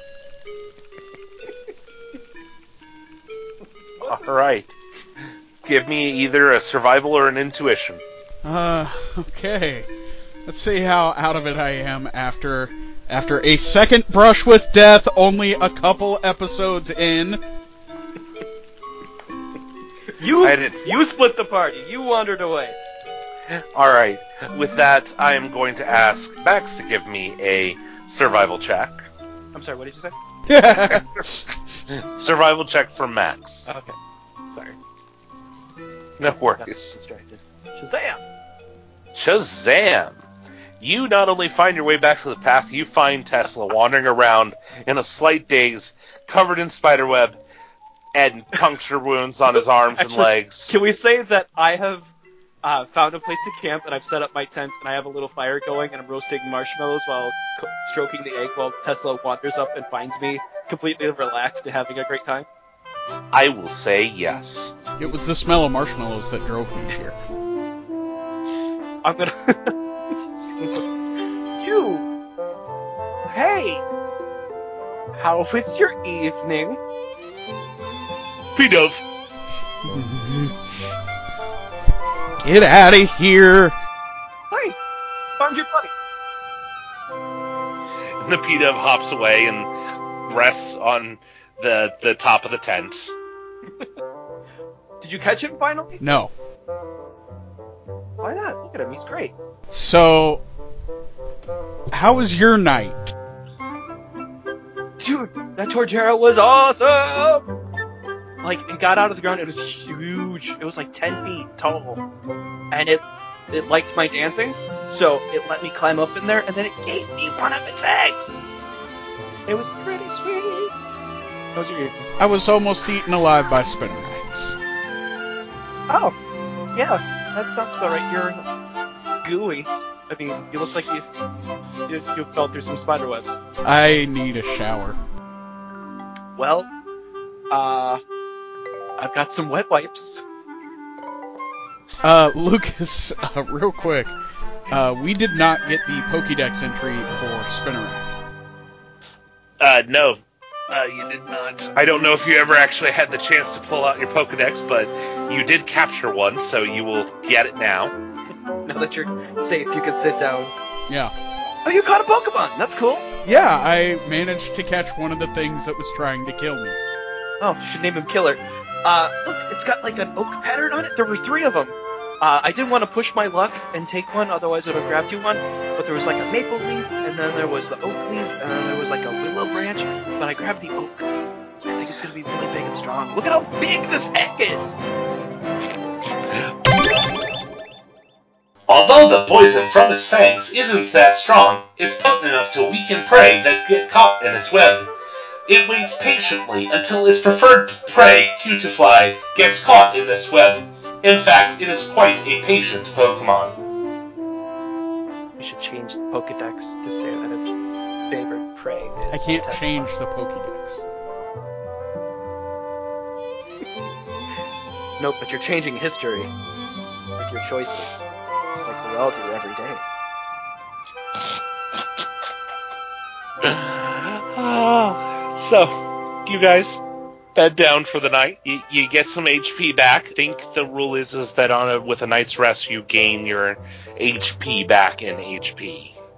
Speaker 1: All right. Give me either a survival or an intuition.
Speaker 2: Uh, okay. Let's see how out of it I am after after a second brush with death, only a couple episodes in.
Speaker 3: You
Speaker 1: I did.
Speaker 3: you split the party. You wandered away.
Speaker 1: All right. With that, I am going to ask Max to give me a survival check.
Speaker 3: I'm sorry, what did you say?
Speaker 1: Survival check for Max.
Speaker 3: Okay. Sorry.
Speaker 1: No
Speaker 3: Got
Speaker 1: worries.
Speaker 3: distracted. Shazam!
Speaker 1: Shazam! You not only find your way back to the path, you find Tesla wandering around in a slight daze, covered in spiderweb, and puncture wounds on his arms
Speaker 3: Actually,
Speaker 1: and legs.
Speaker 3: Can we say that I have uh, found a place to camp, and I've set up my tent, and I have a little fire going, and I'm roasting marshmallows while co- stroking the egg while Tesla wanders up and finds me completely relaxed and having a great time?
Speaker 1: I will say yes.
Speaker 2: It was the smell of marshmallows that drove me here.
Speaker 3: I'm gonna... You! Hey! How was your evening?
Speaker 1: P-Dove.
Speaker 2: Get out of here!
Speaker 3: Hey! Found your buddy!
Speaker 1: And the P-Dove hops away and rests on the the top of the tent.
Speaker 3: Did you catch him finally?
Speaker 2: No.
Speaker 3: Why not? Look at him, he's great.
Speaker 2: So, how was your night?
Speaker 3: Dude, that Torterra was awesome! Like, it got out of the ground, it was huge. It was like ten feet tall. And it it liked my dancing, so it let me climb up in there, and then it gave me one of its eggs! It was pretty sweet. How was your evening?
Speaker 2: I was almost eaten alive by Spinnerats.
Speaker 3: Oh, yeah, that sounds about right. You're gooey. I mean, you look like you you, you fell through some spider webs.
Speaker 2: I need a shower.
Speaker 3: Well, uh, I've got some wet wipes.
Speaker 2: Uh, Lucas, uh, real quick, uh, we did not get the Pokédex entry for Spinarak.
Speaker 1: Uh, no. Uh, you did not. I don't know if you ever actually had the chance to pull out your Pokedex, but you did capture one, so you will get it now.
Speaker 3: Now that you're safe, you can sit down.
Speaker 2: Yeah.
Speaker 3: Oh, you caught a Pokemon! That's cool!
Speaker 2: Yeah, I managed to catch one of the things that was trying to kill me.
Speaker 3: Oh, you should name him Killer. Uh, look, it's got like an oak pattern on it. There were three of them. Uh, I didn't want to push my luck and take one, otherwise I would have grabbed you one. But there was like a maple leaf, and then there was the oak leaf, and then there was like a willow branch. But I grabbed the oak. I think it's going to be really big and strong. Look at how big this egg is!
Speaker 1: Although the poison from its fangs isn't that strong, it's potent enough to weaken prey that get caught in its web. It waits patiently until its preferred prey, Cutiefly, gets caught in this web. In fact, it is quite a patient Pokemon.
Speaker 3: We should change the Pokedex to say that its favorite prey is
Speaker 2: I can't
Speaker 3: Teslas.
Speaker 2: change the Pokédex.
Speaker 3: Nope, but you're changing history with your choices, like we all do every day.
Speaker 1: So, you guys bed down for the night. You, you get some H P back. I think the rule is is that on a, with a night's rest, you gain your H P back in H P.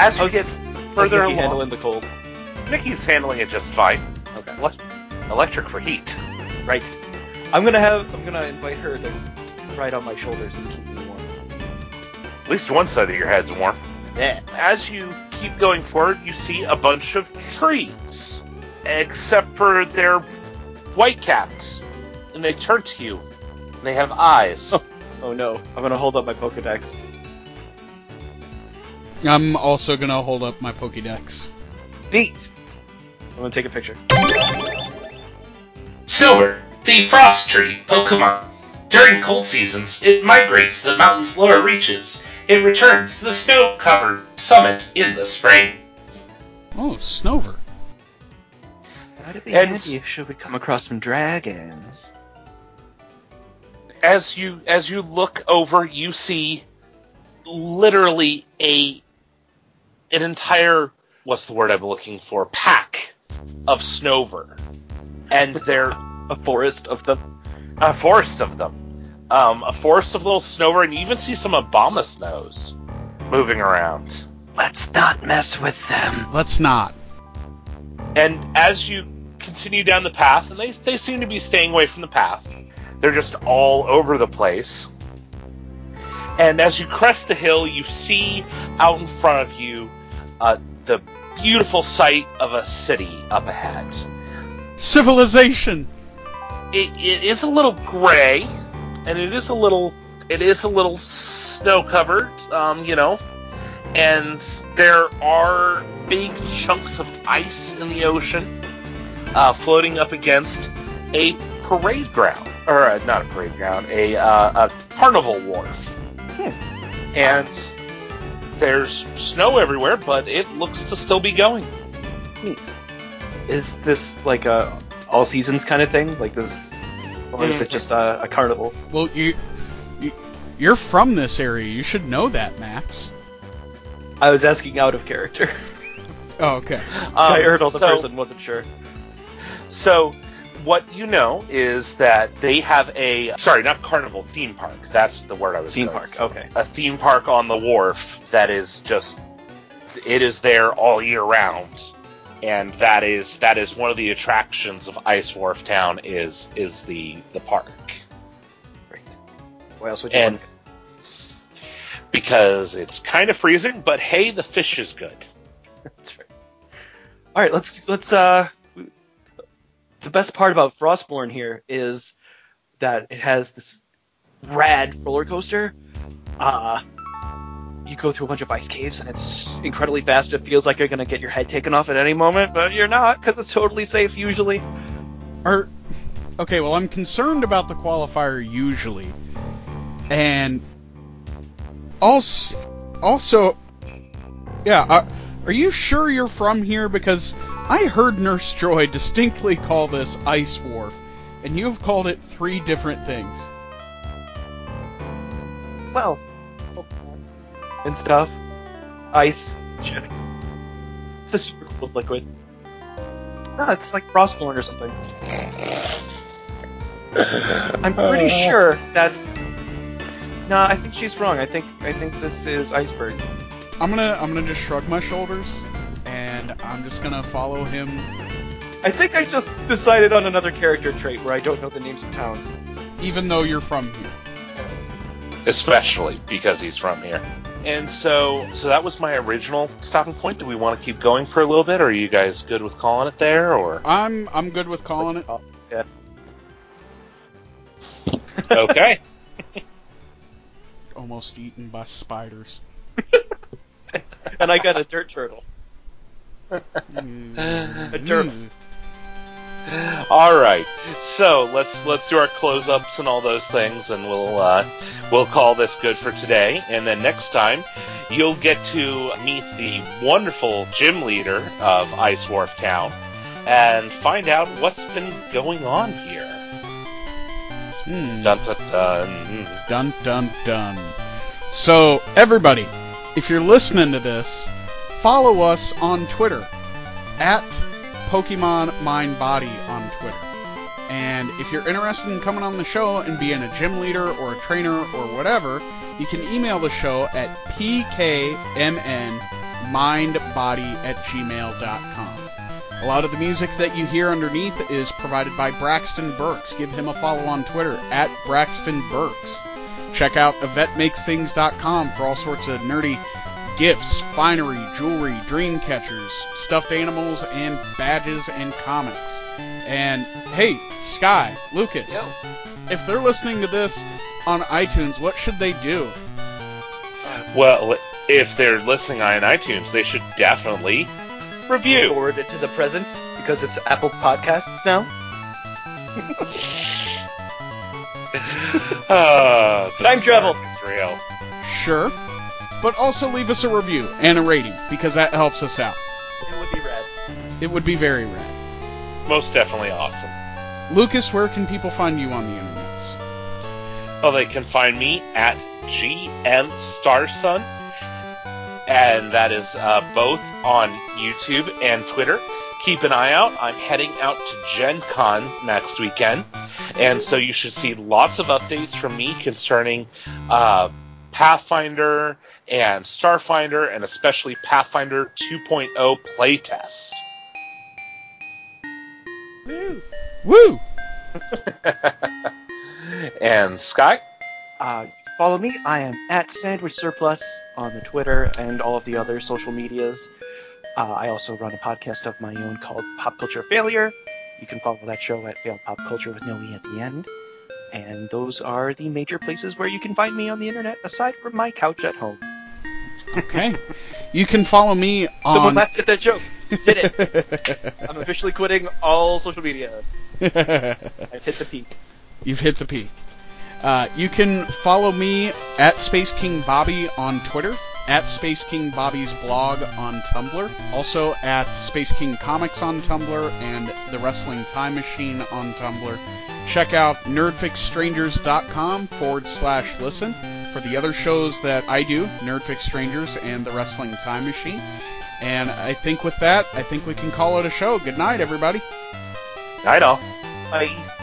Speaker 1: as you
Speaker 3: How's-
Speaker 1: get
Speaker 3: How's
Speaker 1: further
Speaker 3: Nikki
Speaker 1: along,
Speaker 3: handling the cold?
Speaker 1: Nikki's handling it just fine.
Speaker 3: Okay.
Speaker 1: Ele- electric for heat.
Speaker 3: Right. I'm gonna have. I'm gonna invite her to ride on my shoulders and keep me warm.
Speaker 1: At least one side of your head's warm.
Speaker 3: Yeah.
Speaker 1: As you keep going forward, you see a bunch of trees, except for they're white-capped, and they turn to you, and they have eyes.
Speaker 3: Oh. Oh no. I'm gonna hold up my Pokedex.
Speaker 2: I'm also gonna hold up my Pokédex.
Speaker 3: Neat. I'm gonna take a picture.
Speaker 4: Silver, the frost tree Pokemon. During cold seasons, it migrates to the mountain's lower reaches. It returns to the snow-covered summit in the spring.
Speaker 2: Oh, Snover.
Speaker 3: That'd be
Speaker 1: And-
Speaker 3: handy should we come across some dragons.
Speaker 1: As you as you look over, you see literally a an entire what's the word I'm looking for pack of Snover, and they're
Speaker 3: A forest of them.
Speaker 1: a forest of them, um, a forest of little Snover, and you even see some Obama Snows moving around.
Speaker 3: Let's not mess with them.
Speaker 2: Let's not.
Speaker 1: And as you continue down the path, and they they seem to be staying away from the path, they're just all over the place. And as you crest the hill, you see out in front of you uh, the beautiful sight of a city up ahead.
Speaker 2: Civilization.
Speaker 1: It, it is a little gray, and it is a little it is a little snow covered, um, you know. And there are big chunks of ice in the ocean, uh, floating up against a parade ground, or uh, not a parade ground, a uh, a carnival wharf. And there's snow everywhere, but it looks to still be going.
Speaker 3: Neat. Is this like a all seasons kind of thing? Like this, or is it just a, a carnival?
Speaker 2: Well, you, you, you're from this area. You should know that, Max.
Speaker 3: I was asking out of character.
Speaker 2: Oh, okay.
Speaker 1: Um,
Speaker 3: I heard all the
Speaker 1: so,
Speaker 3: person, wasn't sure.
Speaker 1: So, what you know is that they have a sorry, not carnival, theme park. That's the word I was
Speaker 3: Theme
Speaker 1: going
Speaker 3: park.
Speaker 1: for.
Speaker 3: Okay.
Speaker 1: A theme park on the wharf that is just it is there all year round, and that is that is one of the attractions of Ice Wharf Town is is the the park.
Speaker 3: Great. Why else would you
Speaker 1: And
Speaker 3: want?
Speaker 1: because it's kind of freezing, but hey, the fish is good.
Speaker 3: That's right. All right, let's let's. Uh, the best part about Frostborn here is that it has this rad roller coaster. Uh, you go through a bunch of ice caves, and it's incredibly fast. It feels like you're gonna get your head taken off at any moment, but you're not because it's totally safe usually.
Speaker 2: Are, okay, well, I'm concerned about the qualifier usually. And also, also yeah, are, are you sure you're from here? Because I heard Nurse Joy distinctly call this Ice Wharf, and you've called it three different things.
Speaker 3: Well, and stuff, ice, chips. It's a super cool liquid. No, it's like Frostborn or something. I'm pretty sure that's. No, I think she's wrong. I think I think this is Iceberg.
Speaker 2: I'm gonna I'm gonna just shrug my shoulders, and I'm just gonna follow him.
Speaker 3: I think I just decided on another character trait where I don't know the names of towns.
Speaker 2: Even though you're from here.
Speaker 1: Especially because he's from here. And so, so that was my original stopping point. Do we want to keep going for a little bit, or are you guys good with calling it there, or?
Speaker 2: I'm I'm good with calling it.
Speaker 3: Yeah.
Speaker 1: Okay.
Speaker 2: Almost eaten by spiders.
Speaker 3: And I got a dirt turtle.
Speaker 2: Mm.
Speaker 3: A derp.
Speaker 1: All right. So let's let's do our close-ups and all those things, and we'll uh, we'll call this good for today. And then next time, you'll get to meet the wonderful gym leader of Ice Wharf Town and find out what's been going on here.
Speaker 2: Hmm.
Speaker 1: Dun dun dun.
Speaker 2: Dun dun dun. So, everybody, if you're listening to this, follow us on Twitter at Pokemon Mind Body on Twitter. And if you're interested in coming on the show and being a gym leader or a trainer or whatever, you can email the show at p k m n mindbody at gmail dot com. A lot of the music that you hear underneath is provided by Braxton Burks. Give him a follow on Twitter, at Braxton Burks. Check out Yvette Makes Things dot com for all sorts of nerdy gifts, finery, jewelry, dream catchers, stuffed animals, and badges and comics. And, hey, Sky, Lucas,
Speaker 3: Yo.
Speaker 2: if they're listening to this on iTunes, what should they do?
Speaker 1: Well, if they're listening on iTunes, they should definitely review.
Speaker 3: Forward it to the present because it's Apple Podcasts now.
Speaker 1: uh, the
Speaker 3: Time travel.
Speaker 1: spark is real.
Speaker 2: Sure. But also leave us a review and a rating, because that helps us out.
Speaker 3: It would be rad.
Speaker 2: It would be very rad.
Speaker 1: Most definitely awesome.
Speaker 2: Lucas, where can people find you on the internets?
Speaker 1: Well, they can find me at G M Starson, and that is uh, both on YouTube and Twitter. Keep an eye out. I'm heading out to Gen Con next weekend, and so you should see lots of updates from me concerning uh, Pathfinder and Starfinder, and especially Pathfinder two point oh playtest.
Speaker 3: Woo!
Speaker 2: Woo!
Speaker 1: And Sky?
Speaker 3: Uh, follow me. I am at Sandwich Surplus on the Twitter and all of the other social medias. Uh, I also run a podcast of my own called Pop Culture Failure. You can follow that show at Failed Pop Culture with no E at the end. And those are the major places where you can find me on the internet, aside from my couch at home.
Speaker 2: Okay. You can follow me on...
Speaker 3: Someone laughed at that joke. Did it. I'm officially quitting all social media. I've hit the peak.
Speaker 2: You've hit the peak. Uh, you can follow me at Space King Bobby on Twitter, at Space King Bobby's blog on Tumblr, also at Space King Comics on Tumblr and The Wrestling Time Machine on Tumblr. Check out nerdfixstrangers.com forward slash listen for the other shows that I do, Nerdfix Strangers and The Wrestling Time Machine. And I think with that, I think we can call it a show. Good night, everybody.
Speaker 1: Night all.
Speaker 3: Bye.